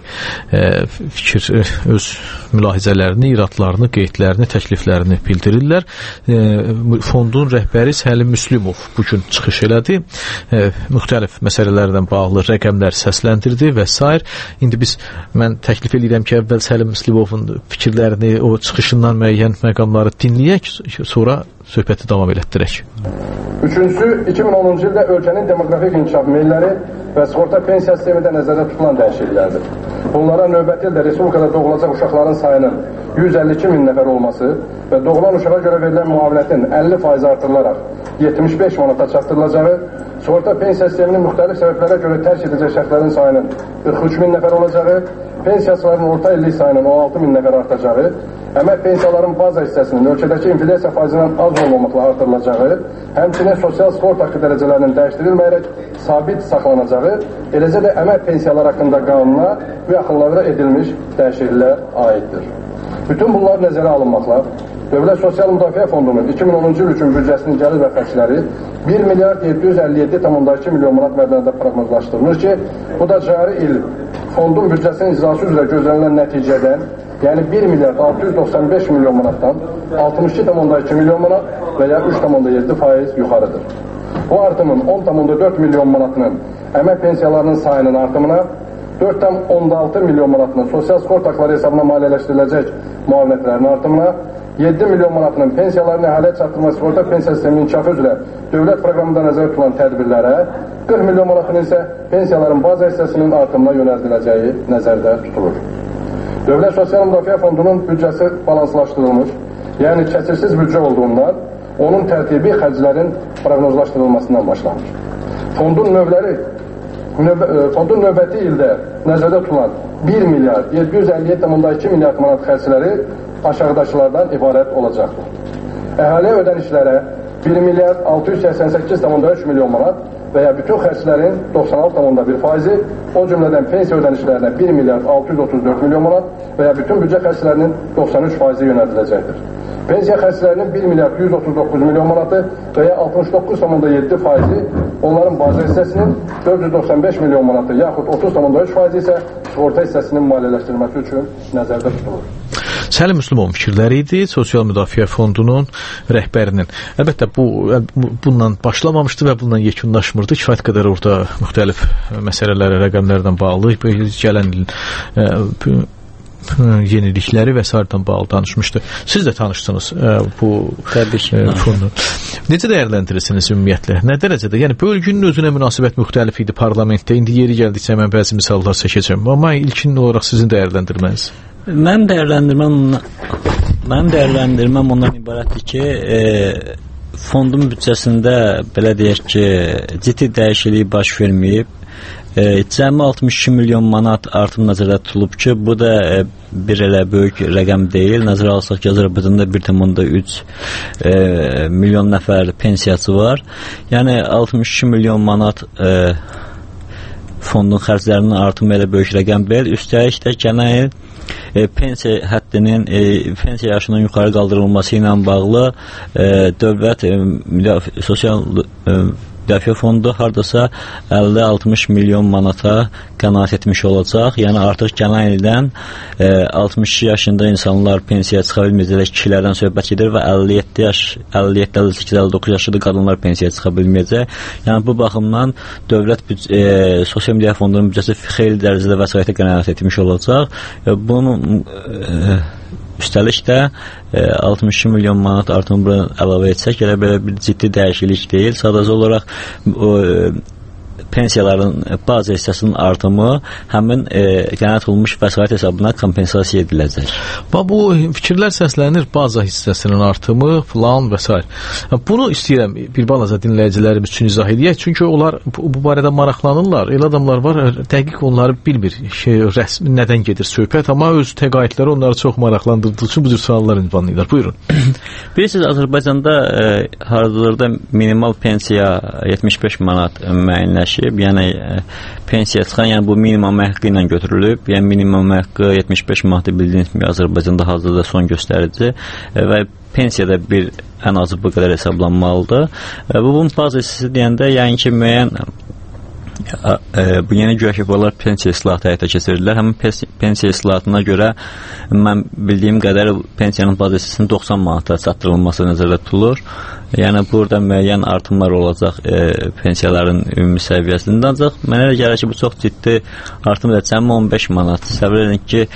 öz mülahizələrini, iradlarını, qeydlərini, təkliflərini bildirirlər. Fondun rəhbəri Səlim Müslümov bugün çıxış elədi. Müxtəlif məsələlərdən bağlı rəqəmlər səsləndirdi və s. İndi mən təklif edirəm ki, əvvəl Səlim Müslümovun fikirlərini, o çıxışından müəyyən məqamları dinləyək, sonra söhbəti davam elətdirək. Üçüncüsü, 2010-cu ildə ölkənin demoqrafik inkişaf meylləri və sığorta pensiya sistemində nəzərdə tutulan dəyişikliklərdir. Bunlara növbəti ildə respublikada doğulacaq uşaqların sayının 152 min nəfər olması və doğulan uşağa görə verilən müavinətin 50% artırılaraq 75 manata çatdırılacağı, sığorta pensiya sisteminin müxtəlif səbəblərə görə tərk edəcək şəxslərin sayının 43 min nəfər olacağı, pensiyaçıların orta illik sayının 16 min nəfər artacağı, əmək pensiyaların baza hissəsinin ölkədəki inflyasiya faizindən az olmamakla artırılacağı, həmçinin sosial skor haqqı dərəcələrinin dəyişdirilməyərək sabit saxlanacağı, eləcə də əmək pensiyalar haqqında qanuna bu yaxınlarda edilmiş dəyişikliklər aiddir. Bütün bunlar nəzərə alınmaqla, Dövlət Sosial Müdafiə Fondunun 2010-cu il üçün büdcəsinin gəlir və xərcləri 1 milyard 757,2 milyon manat məbləğində proqnozlaşdırılır ki, bu da cari il fondun büdcəsinin icrası üzrə gözlənilən nəticədən, yəni 1 milyard 695 milyon manatdan 62,2 milyon manat və ya 3,7% yuxarıdır. Bu artımın 10,4 milyon manatının əmək pensiyalarının sayının artımına, 4,6 milyon manatının sosial skor haqları hesabına maliyyələşdiriləcək müavinətlərin artımına, 7 milyon manatının pensiyalarını əhaliyə çatdırma sığorta pensiya sisteminin inkişafı üzrə dövlət proqramında nəzərdə tutulan tədbirlərə, 40 milyon manatının isə pensiyaların baza hissəsinin artımına yönəldiləcəyi nəzərdə tutulur. Dövlət Sosial Müdafiə Fondunun büdcəsi balanslaşdırılmış, yəni kəsirsiz büdcə olduğundan, onun tərtibi xərclərin proqnozlaşdırılmasından başlanır. Fondun növbəti ildə nəzərdə tutulan 1 milyard 757,2 milyard manat xərcləri aşağıdakılardan ibarət olacaqdır. Əhaliyə ödənişlərə 1 milyard 688,3 milyon manat və ya bütün xərclərin 96,1%, o cümlədən pensiya ödənişlərinə 1 milyard 634 milyon manat və ya bütün büdcə xərclərinin 93% yönəldiləcəkdir. Pensiya xərclərinin 1 milyard 139 milyon manatı və ya 69,7%, onların bazı hissəsinin 495 milyon manatı yaxud 30,3% isə sığorta hissəsinin maliyyələşdirilməsi üçün nəzərdə tutulur. Səlim Müslümov fikirləri idi, Sosial Müdafiə Fondunun rəhbərinin. Əlbəttə, bundan başlamamışdı və bundan yekunlaşmırdı. Kifayət qədər orada müxtəlif məsələlərə, rəqəmlərdən bağlı, gələn yenilikləri və s. bağlı danışmışdı. Siz də tanışdınız bu fondu. Necə dəyərləndirirsiniz ümumiyyətlə? Nə dərəcədə? Yəni, bölgünün özünə münasibət müxtəlif idi parlamentdə. İndi yeri gəldikcə mən bəzi misallar çəkəcəm. Amma ilkin olaraq sizin dəyərləndirməniz. Mənim dəyərləndirməm ondan ibarətdir ki, fondun büdcəsində belə deyək ki, ciddi dəyişiklik baş verməyib. Cəmi 62 milyon manat artım nəzərdə tutulub ki, bu da bir elə böyük rəqəm deyil. Nəzərə alsaq ki, Azərbaycanda 1,3 milyon nəfər pensiyaçı var. Yəni 62 milyon manat fondun xərclərinin artımı elə böyük rəqəm deyil. Üstəlik də genel pensiya həddinin pensiya yaşının yuxarı qaldırılması ilə bağlı dövlət sosial Müdafiə Fondu hardasa 50-60 milyon manata qənaət etmiş olacaq. Yəni artıq gələn ildən 62 yaşında insanlar pensiyaya çıxa bilməyəcək, kişilərdən söhbət gedir və 57 yaş, 57, 58, 59 yaşlı qadınlar pensiyaya çıxa bilməyəcək. Yəni bu baxımdan dövlət Sosial Müdafiə Fondunun büdcəsi xeyli dərəcədə vəsaitə qənaət etmiş olacaq. Bunun üstəlik də 62 milyon manat artımını əlavə etsək, elə belə bir ciddi dəyişiklik deyil. Sadəcə olaraq pensiyaların bazı hissəsinin artımı həmin qənaət olunmuş vəsait hesabına kompensasiya ediləcək. Bu fikirlər səslənir, baza hissəsinin artımı falan və s. Bunu istəyirəm bir balaca dinləyicilərimiz üçün izah edək, çünki onlar bu barədə maraqlanırlar. Elə adamlar var, dəqiq onları bilmir, rəsmi nədən gedir söhbət, amma öz təqaüdləri onları çox maraqlandırdığı üçün bu cür suallar ünvanlayırlar. Buyurun. Bilirsiniz, Azərbaycanda hal-hazırda minimal pensiya 75 manat müəyyənləşir. Yəni pensiya çıxan, yəni bu minimum haqqı ilə götürülüb. Yəni minimum haqqı 75 manatı bildiyiniz kimi Azərbaycanda hazırda son göstərici və pensiyada bir ən azı bu qədər hesablanmalıdır. Bunun bazısı deyəndə, yəni ki, müəyyən bu yeni güvəşəfələr pensiya islahatı həyata keçirirlər. Həmin pensiya islahatına görə mən bildiyim qədər pensiyanın bazəsinin 90 manata çatdırılması nəzərdə tutulur. Yəni burada müəyyən artımlar olacaq pensiyaların ümumi səviyyəsində, ancaq mənə elə gəlir ki, bu çox ciddi artım edəcək. 15 manat. Səbir edin ki,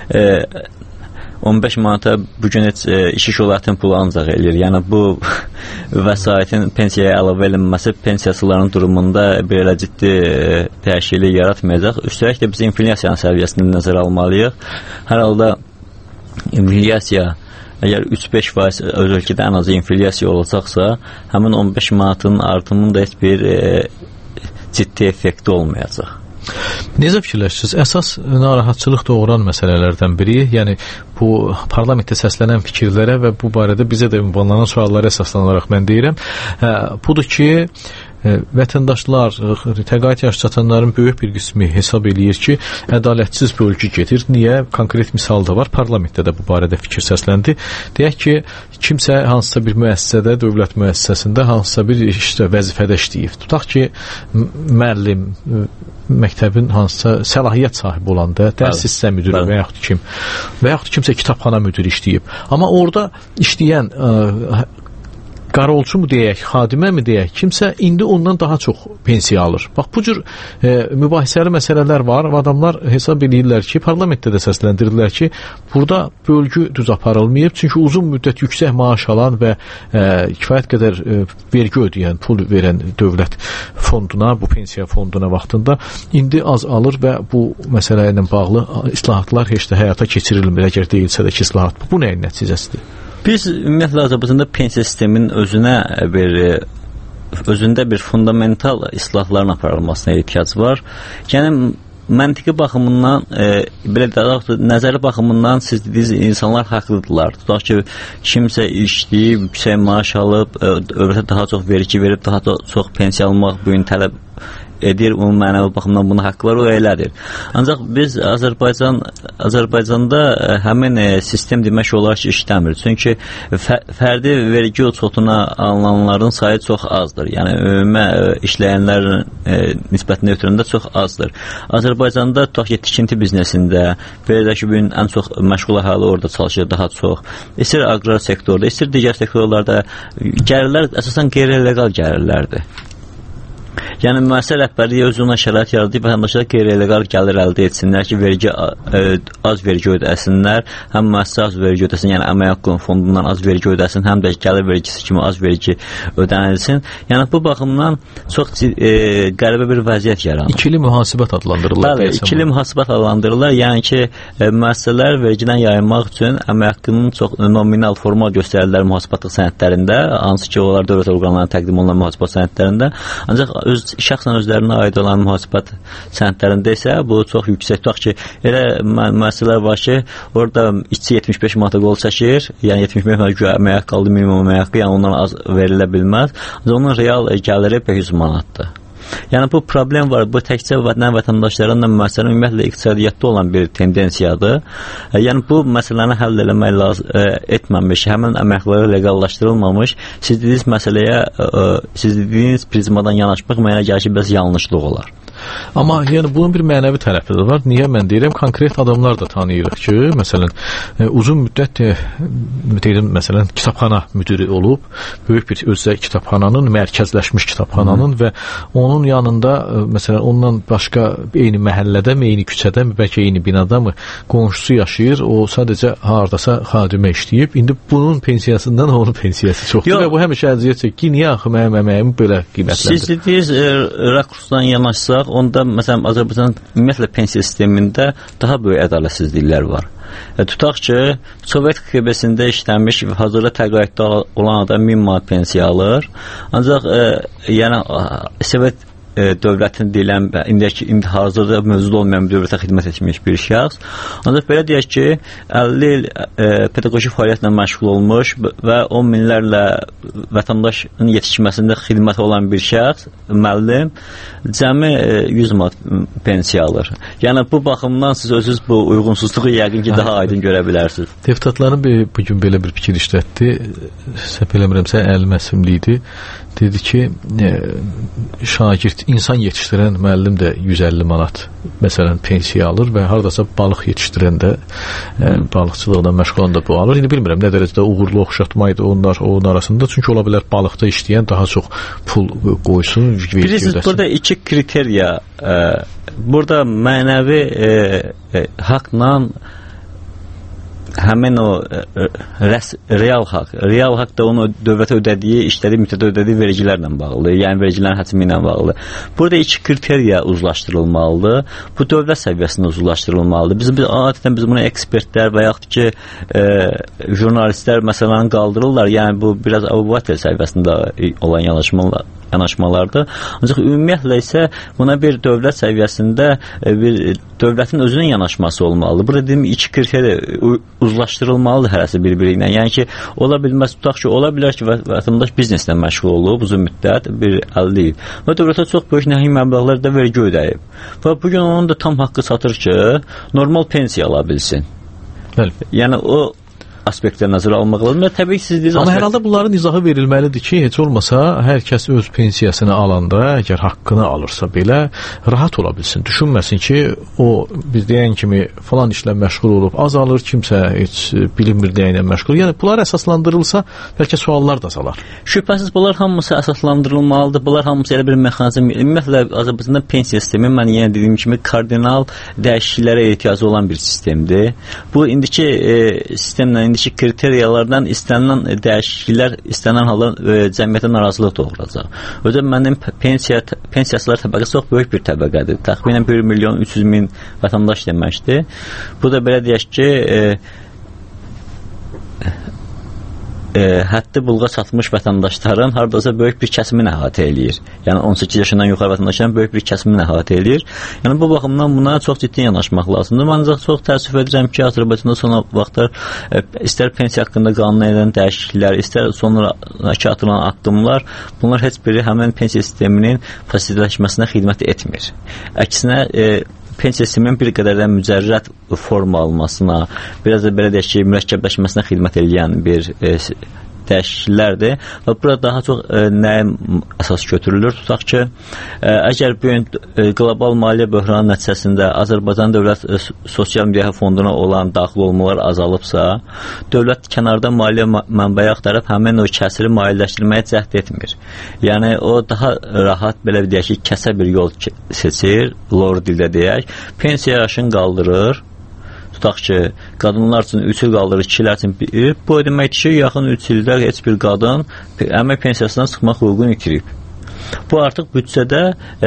15 manata bugün heç işi şöhrətin pulu ancaq eləyir. Yəni bu vəsaitin pensiyaya əlavə edilməsi pensiyaçıların durumunda bir elə ciddi dəyişiklik yaratmayacaq. Üstəlik də biz inflyasiyanın səviyyəsini nəzərə almalıyıq. Hər halda inflyasiya əgər 3-5% öz ölkədə ən azı inflyasiya olacaqsa, həmin 15 manatın artımının da heç bir ciddi effekti olmayacaq. Necə fikirləşirsiniz? Əsas narahatçılıq doğuran məsələlərdən biri, yəni bu parlamentdə səslənən fikirlərə və bu barədə bizə də ünvanlanan suallara əsaslanaraq mən deyirəm, budur ki, vətəndaşlar, təqaüd yaş çatanların böyük bir qismi hesab eləyir ki, ədalətsiz bölgü gedir. Niyə? Konkret misal da var. Parlamentdə də bu barədə fikir səsləndi. Deyək ki, kimsə hansısa bir müəssisədə, dövlət müəssisəsində hansısa bir vəzifədə işləyib. Tutaq ki, müəllim, məktəbin hansısa səlahiyyət sahibi olanda, dərs hissə müdürü və yaxud kimsə kitabxana müdürü işləyib. Amma orada işləyən qarolçu mu deyək, xadimə mi deyək, kimsə indi ondan daha çox pensiya alır. Bax, bu cür mübahisəli məsələlər var və adamlar hesab edirlər ki, parlamentdə də səsləndirirlər ki, burada bölgü düz aparılmayıb, çünki uzun müddət yüksək maaş alan və kifayət qədər vergi ödəyən, pul verən dövlət fonduna, bu pensiya fonduna vaxtında indi az alır və bu məsələ ilə bağlı islahatlar heç də həyata keçirilmir, əgər deyilsə də ki, islahat. Bu nəyin nəticəsidir? Biz ümumiyyətlə Azərbaycanda pensiya sisteminin özündə bir fundamental islahların aparılmasına ehtiyac var. Yəni məntiqi baxımından, belə də nəzəri baxımından siz dediniz, insanlar haqlıdırlar. Tutaq ki, kimsə işləyib, yüksək maaş alıb, dövlətə daha çox vergi verib, daha çox pensiya almaq bu gün tələb edir, onun mənəvi baxımdan buna haqqı var, o elədir. Ancaq biz Azərbaycanda həmin sistem demək olar ki, işləmir. Çünki fərdi vergi uçotuna alınanların sayı çox azdır. Yəni, ümumə işləyənlərin nisbətində ötürəndə çox azdır. Azərbaycanda tutaq ki, tikinti biznesində, belə də ki, bugün ən çox məşğul əhali orada çalışır, daha çox. İstir aqrar sektorda, istir digər sektorlarda gəlirlər əsasən qeyri-legal gəlirlərdir. Yəni, müəssisə rəhbərliyi özünə şərait yaradıb, vətəndaşlar qeyri-legal gəlir əldə etsinlər ki, az vergi ödəsinlər, həm müəssisə az vergi ödəsin, yəni əmək haqqı fondundan az vergi ödəsin, həm də gəlir vergisi kimi az vergi ödənilsin. Yəni, bu baxımdan çox qəribə bir vəziyyət yaranır. İkili mühasibət adlandırırlar. Bəli, ikili mühasibət adlandırırlar. Yəni ki, müəssisələr vergidən yayınmaq üçün əmək haqqının çox nominal, formal göstərilir mühasibatlıq sənədlərində, hansı ki, onlar dövlət orqanlarına təqdim olunan mühasibat sənədlərində. Ancaq şəxsən özlərinə aid olan mühasibat sənədlərində isə bu çox yüksək. Tutaq ki, elə müəssisələr var ki, orada işçi 75 manata qol çəkir, yəni 75 manata əmək haqqı aldı, minimum əmək haqqı, yəni ondan az verilə bilməz. Ancaq onun real gəliri 500 manatdır. Yəni, bu problem var. Bu təkcə vətəndaşlarınla müəssisələrin ümumiyyətlə iqtisadiyyatda olan bir tendensiyadır. Yəni, bu məsələni həll eləmək etməmiş, həmin əməkləri legallaşdırılmamış, siz dediyiniz məsələyə, siz dediyiniz prizmadan yanaşmaq mənə gəlir ki, biraz yanlışlıq olar. Amma yəni bunun bir mənəvi tərəfi də var. Niyə mən deyirəm? Konkret adamlar da tanıyırıq ki, məsələn, uzun müddət deyirəm, məsələn, kitabxana müdiri olub, böyük bir özə kitabxananın, mərkəzləşmiş kitabxananın və onun yanında, məsələn, ondan başqa eyni məhəllədə mi, eyni küçədə mi, bəlkə eyni binada mı qonşusu yaşayır, o sadəcə hardasa xadimə işləyib. İndi bunun pensiyasından onun pensiyası çoxdur və bu həmişə əziyyət çəkir ki, niyə axı mənim əməyimi belə qiymətləndir? Siz dediniz, rakursdan yanaşsaq, onda, məsələn, Azərbaycan ümumiyyətlə pensiya sistemində daha böyük ədalətsizliklər var. Tutaq ki, Sovet KGB-sində işlənmiş və hazırda təqaüddə olan adam 1000 manat pensiya alır. Ancaq, yəni, Sovet dövlətin deyilən, indi hazırda mövcud olmayan dövlətə xidmət etmiş bir şəxs. Ancaq belə deyək ki, 50 il pedaqoji fəaliyyətlə məşğul olmuş və 10 minlərlə vətəndaşın yetişməsində xidməti olan bir şəxs, müəllim, cəmi 100 manat pensiya alır. Yəni, bu baxımdan siz özünüz bu uyğunsuzluğu yəqin ki, daha aydın görə bilərsiniz. Deputatların bugün belə bir fikir işlətdi. Səhv eləmirəmsə, Əli Məsimli idi. Dedi ki, şagird, insan yetişdirən müəllim də 150 manat məsələn pensiya alır və haradasa balıq yetişdirən də balıqçılıqla məşğul olan da bu alır. İndi bilmirəm nə dərəcədə uğurlu oxşatma idi onun arasında. Çünki ola bilər balıqda işləyən daha çox pul qoysun. Bilirsiniz, burada iki kriteriya, burada mənəvi haqla həmin o real haqq da onu dövlətə ödədiyi, işlədiyi müddətdə ödədiyi vergilərlə bağlıdır, yəni vergilərin həcmi ilə bağlıdır. Burada iki kriteriya uzlaşdırılmalıdır, bu dövlət səviyyəsində uzlaşdırılmalıdır. Adətən biz buna ekspertlər və yaxud ki, jurnalistlər məsələni qaldırırlar, yəni bu biraz əvvətel səviyyəsində olan yanaşmalardır. Ancaq ümumiyyətlə isə buna bir dövlət səviyyəsində bir dövlətin özünün yanaşması olmalıdır. Burada deyim, iki kriteriya uzlaşdırılmalıdır hərəsi bir-biri ilə. Yəni ki, ola bilməz, tutaq ki, ola bilər ki, vətəndaş bizneslə məşğul olub uzun müddət, bir 50 il və dövlətə çox böyük nəhəng məbləğlərdə vergi ödəyib. Və bugün onun da tam haqqı çatır ki, normal pensiya ala bilsin. Bəli. Yəni, o aspektlər nəzərə almaq lazımdır. Təbii ki, siz dediniz. Amma hər halda bunların izahı verilməlidir ki, heç olmasa hər kəs öz pensiyasını alanda, əgər haqqını alırsa belə rahat ola bilsin. Düşünməsin ki, o biz deyən kimi falan işlə məşğul olub, azalır, kimsə heç bilinmir deyənlə məşğul. Yəni bunlar əsaslandırılsa, bəlkə suallar da azalar. Şübhəsiz bunlar hamısı əsaslandırılmalıdır. Bunlar hamısı elə bir mexanizm. Ümumiyyətlə Azərbaycanda pensiya sistemi mən yenə dediyim kimi kardinal dəyişikliklərə ehtiyacı olan bir sistemdir. Bu indiki sistemlə indiki kriteriyalardan istənilən dəyişikliklər istənilən halda cəmiyyətə narazılıq doğuracaq. Özə mənim pensiyasılar təbəqəsi çox böyük bir təbəqədir. Təxminən 1 milyon 300 min vətəndaş deməkdir. Bu da belə deyək ki, həddi buluğa çatmış vətəndaşların hardasa böyük bir kəsimini əhatə eləyir. Yəni 18 yaşından yuxarı vətəndaşların böyük bir kəsimini əhatə eləyir. Yəni bu baxımdan buna çox ciddi yanaşmaq lazımdır. Ancaq çox təəssüf edirəm ki, Azərbaycanda son vaxtlar istər pensiya haqqında qanuna edən dəyişikliklər, istər sonraki atılan addımlar, bunlar heç biri həmin pensiya sisteminin fasilləşməsinə xidmət etmir. Əksinə pensiya sisteminin bir qədər də mücərrəd forma almasına, biraz da belə deyək ki, mürəkkəbləşməsinə xidmət edən bir dəyişikliklərdir. Və burada daha çox nəyə əsas götürülür? Tutaq ki, əgər bu gün qlobal maliyyə böhranı nəticəsində Azərbaycan Dövlət Sosial Müdafiə Fonduna olan daxil olmalar azalıbsa, dövlət kənarda maliyyə mənbəyi axtarıb həmin o kəsiri maliyyələşdirməyə cəhd etmir. Yəni, o daha rahat, belə deyək ki, kəsə bir yol seçir, lor dildə deyək, pensiya yaşını qaldırır. Tutaq ki, qadınlar üçün 3 il qaldırır, kişilər üçün 1. Bu deməkdir ki, yaxın 3 ildə heç bir qadın əmək pensiyasından çıxmaq hüququnu itirib. Bu artıq büdcədə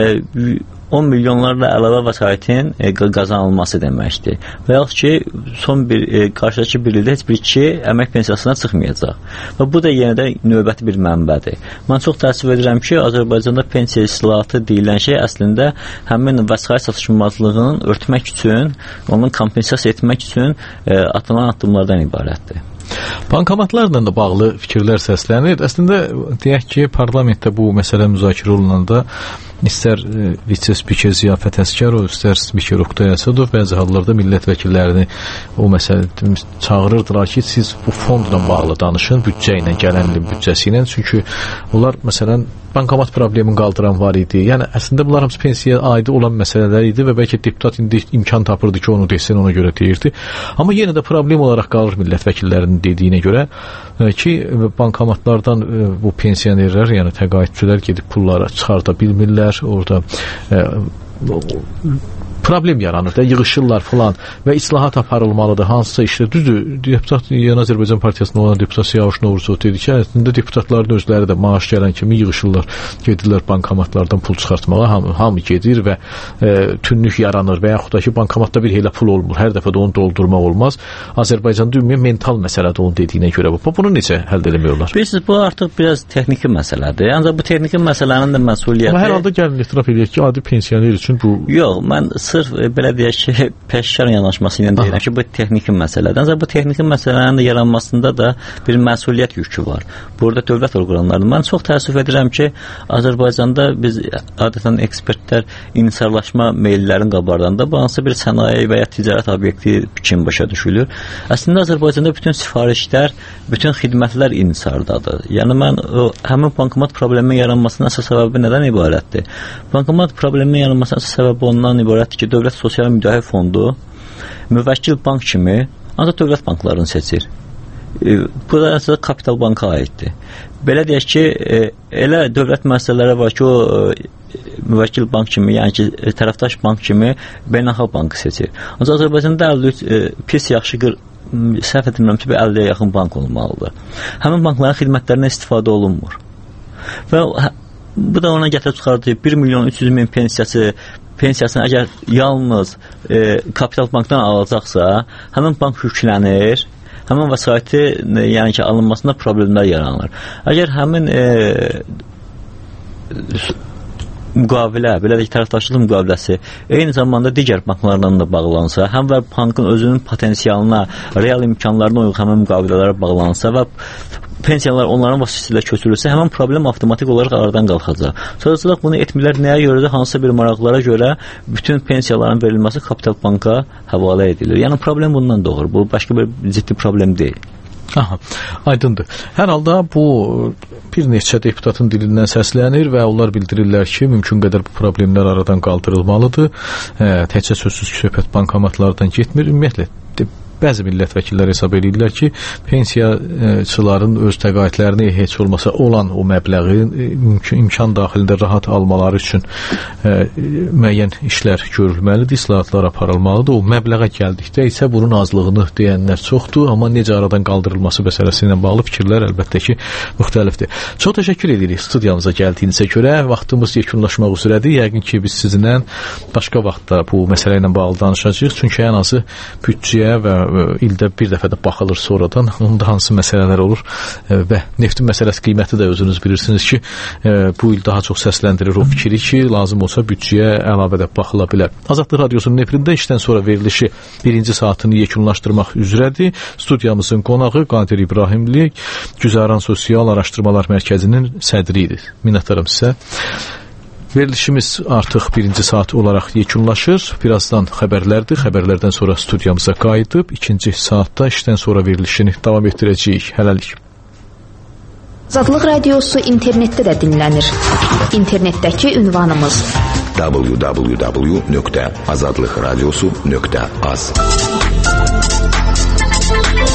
10 milyonlarla əlavə vəsaitin qazanılması deməkdir. Və yaxud ki, qarşıdakı bir ildə heç bir kişi əmək pensiyasına çıxmayacaq. Və bu da yenə də növbəti bir mənbədir. Mən çox təəssüf edirəm ki, Azərbaycanda pensiya islahatı deyilən şey əslində həmin vəsait çatışmazlığını örtmək üçün, onun kompensasiya etmək üçün atılan addımlardan ibarətdir. Bankomatlarla da bağlı fikirlər səslənir. Əslində, deyək ki, parlamentdə bu məsələ müzakirə olunanda istər vitse-spiker Ziyafət Əsgərov, istər spiker Oqtay Əsədov bəzi hallarda millət vəkillərini o məsələ çağırırdılar ki, siz bu fondla bağlı danışın, büdcə ilə, gələn ilin büdcəsi ilə. Çünki onlar, məsələn, bankomat problemini qaldıran var idi. Yəni, əslində bunlar hamısı pensiyaya aidi olan məsələlər idi və bəlkə deputat indi imkan tapırdı ki, onu desin, ona görə deyirdi. Amma yenə də problem olaraq qalır millət vəkillərinin dediyinə görə ki, bankomatlardan bu pensionerlər, yəni təqaüdçülər gedib pulları çıxarda bilmirlər, orada problem yaranır da, yığışırlar falan və islahat aparılmalıdır, hansısa işlə. Düzdür, deputat, Yeni Azərbaycan Partiyasında olan deputat Siyavuş Novruzov dedi ki, əslində deputatların özləri də maaş gələn kimi yığışırlar, gedirlər bankomatlardan pul çıxartmağa, hamı gedir və tünlük yaranır və yaxud da ki, bankomatda bir elə pul olmur, hər dəfə də onu doldurmaq olmaz. Azərbaycanda ümumiyyən mental məsələdir onun dediyinə görə. Bunu necə həll eləmək olar? Bilirsiniz, bu artıq biraz texniki məsələdir. Ancaq bu texniki məsələnin də məsuliyyəti... Amma hər halda gəlin etiraf edək ki, adi pensioner üçün bu... Yox, mən sırf belə deyək ki, peşəkar yanaşması ilə deyirəm ki, bu texniki məsələdir. Ancaq bu texniki məsələnin də yaranmasında da bir məsuliyyət yükü var. Burada dövlət orqanlarının. Mən çox təəssüf edirəm ki, Azərbaycanda biz adətən ekspertlər inhisarlaşma meyllərin qabardanda bu hansı bir sənaye və ya ticarət obyekti kimi başa düşülür. Əslində Azərbaycanda bütün sifarişlər, bütün xidmətlər inhisardadır. Yəni mən həmin bankomat probleminin yaranmasının əsas səbəbi nədən ibarətdir? Bankomat probleminin yaranmasının əsas səbəbi ondan ibarətdir ki, Dövlət Sosial Müdafiə Fondu müvəkkil bank kimi ancaq dövlət banklarını seçir. Bu da əslində kapital banka aiddir. Belə deyək ki, elə dövlət müəssisələri var ki, o müvəkkil bank kimi, yəni ki, tərəfdaş bank kimi beynəlxalq bankı seçir. Ancaq Azərbaycanda 53 pis yaxşı səhv etmirəmsə, 50-yə yaxın bank olmalıdır. Həmin bankların xidmətlərindən istifadə olunmur. Və bu da ona gətirib çıxardır 1.300.000 pensiyasını əgər yalnız kapital bankdan alacaqsa, həmin bank yüklənir, həmin vəsaiti yəni ki, alınmasında problemlər yaranır. Əgər həmin müqavilə, belə də tərəfdaşlıq müqaviləsi eyni zamanda digər banklarla da bağlansa, həm və bankın özünün potensialına, real imkanlarına uyğun həmin müqavilələrə bağlansa və pensiyalar onların vasitəsilə köçürülsə, həmin problem avtomatik olaraq aradan qalxacaq. Sadəcə bunu etmirlər nəyə görədir? Hansısa bir maraqlara görə bütün pensiyaların verilməsi kapital banka həvalə edilir. Yəni problem bundan doğur. Bu başqa bir ciddi problem deyil. Aha, aydındır. Hər halda bu bir neçə deputatın dilindən səslənir və onlar bildirirlər ki, mümkün qədər bu problemlər aradan qaldırılmalıdır. Təkcə sözsüz ki, söhbət bankomatlardan getmir. Ümumiyyətlə, bəzi millət vəkilləri hesab edirlər ki, pensiyaçıların öz təqaüdlərini heç olmasa olan o məbləği imkan daxilində rahat almaları üçün müəyyən işlər görülməlidir, islahatlar aparılmalıdır. O məbləğə gəldikdə isə bunun azlığını deyənlər çoxdur, amma necə aradan qaldırılması məsələsi ilə bağlı fikirlər əlbəttə ki, müxtəlifdir. Çox təşəkkür edirik studiyamıza gəldiyinizə görə. Vaxtımız yekunlaşmaq üzrədir. Yəqin ki, biz sizinlə başqa vaxtda bu məsələ ilə bağlı danışacağıq. Çünki ən azı büdcəyə və ildə bir dəfə də baxılır sonradan. Onda hansı məsələlər olur və neftin məsələsi qiyməti də özünüz bilirsiniz ki, bu il daha çox səsləndirir o fikri ki, lazım olsa büdcəyə əlavə də baxıla bilər. Azadlıq Radiosunun efirində işdən sonra verilişi birinci saatını yekunlaşdırmaq üzrədir. Studiyamızın qonağı Qadir İbrahimli, Güzəran Sosial Araşdırmalar Mərkəzinin sədri idi. Minnətdaram sizə. Verilişimiz artıq birinci saat olaraq yekunlaşır. Birazdan xəbərlərdir. Xəbərlərdən sonra studiyamıza qayıdıb ikinci saatda işdən sonra verilişini davam etdirəcəyik. Hələlik. Azadlıq Radiosu internetdə də dinlənir. İnternetdəki ünvanımız www.azadlıqradiosu.az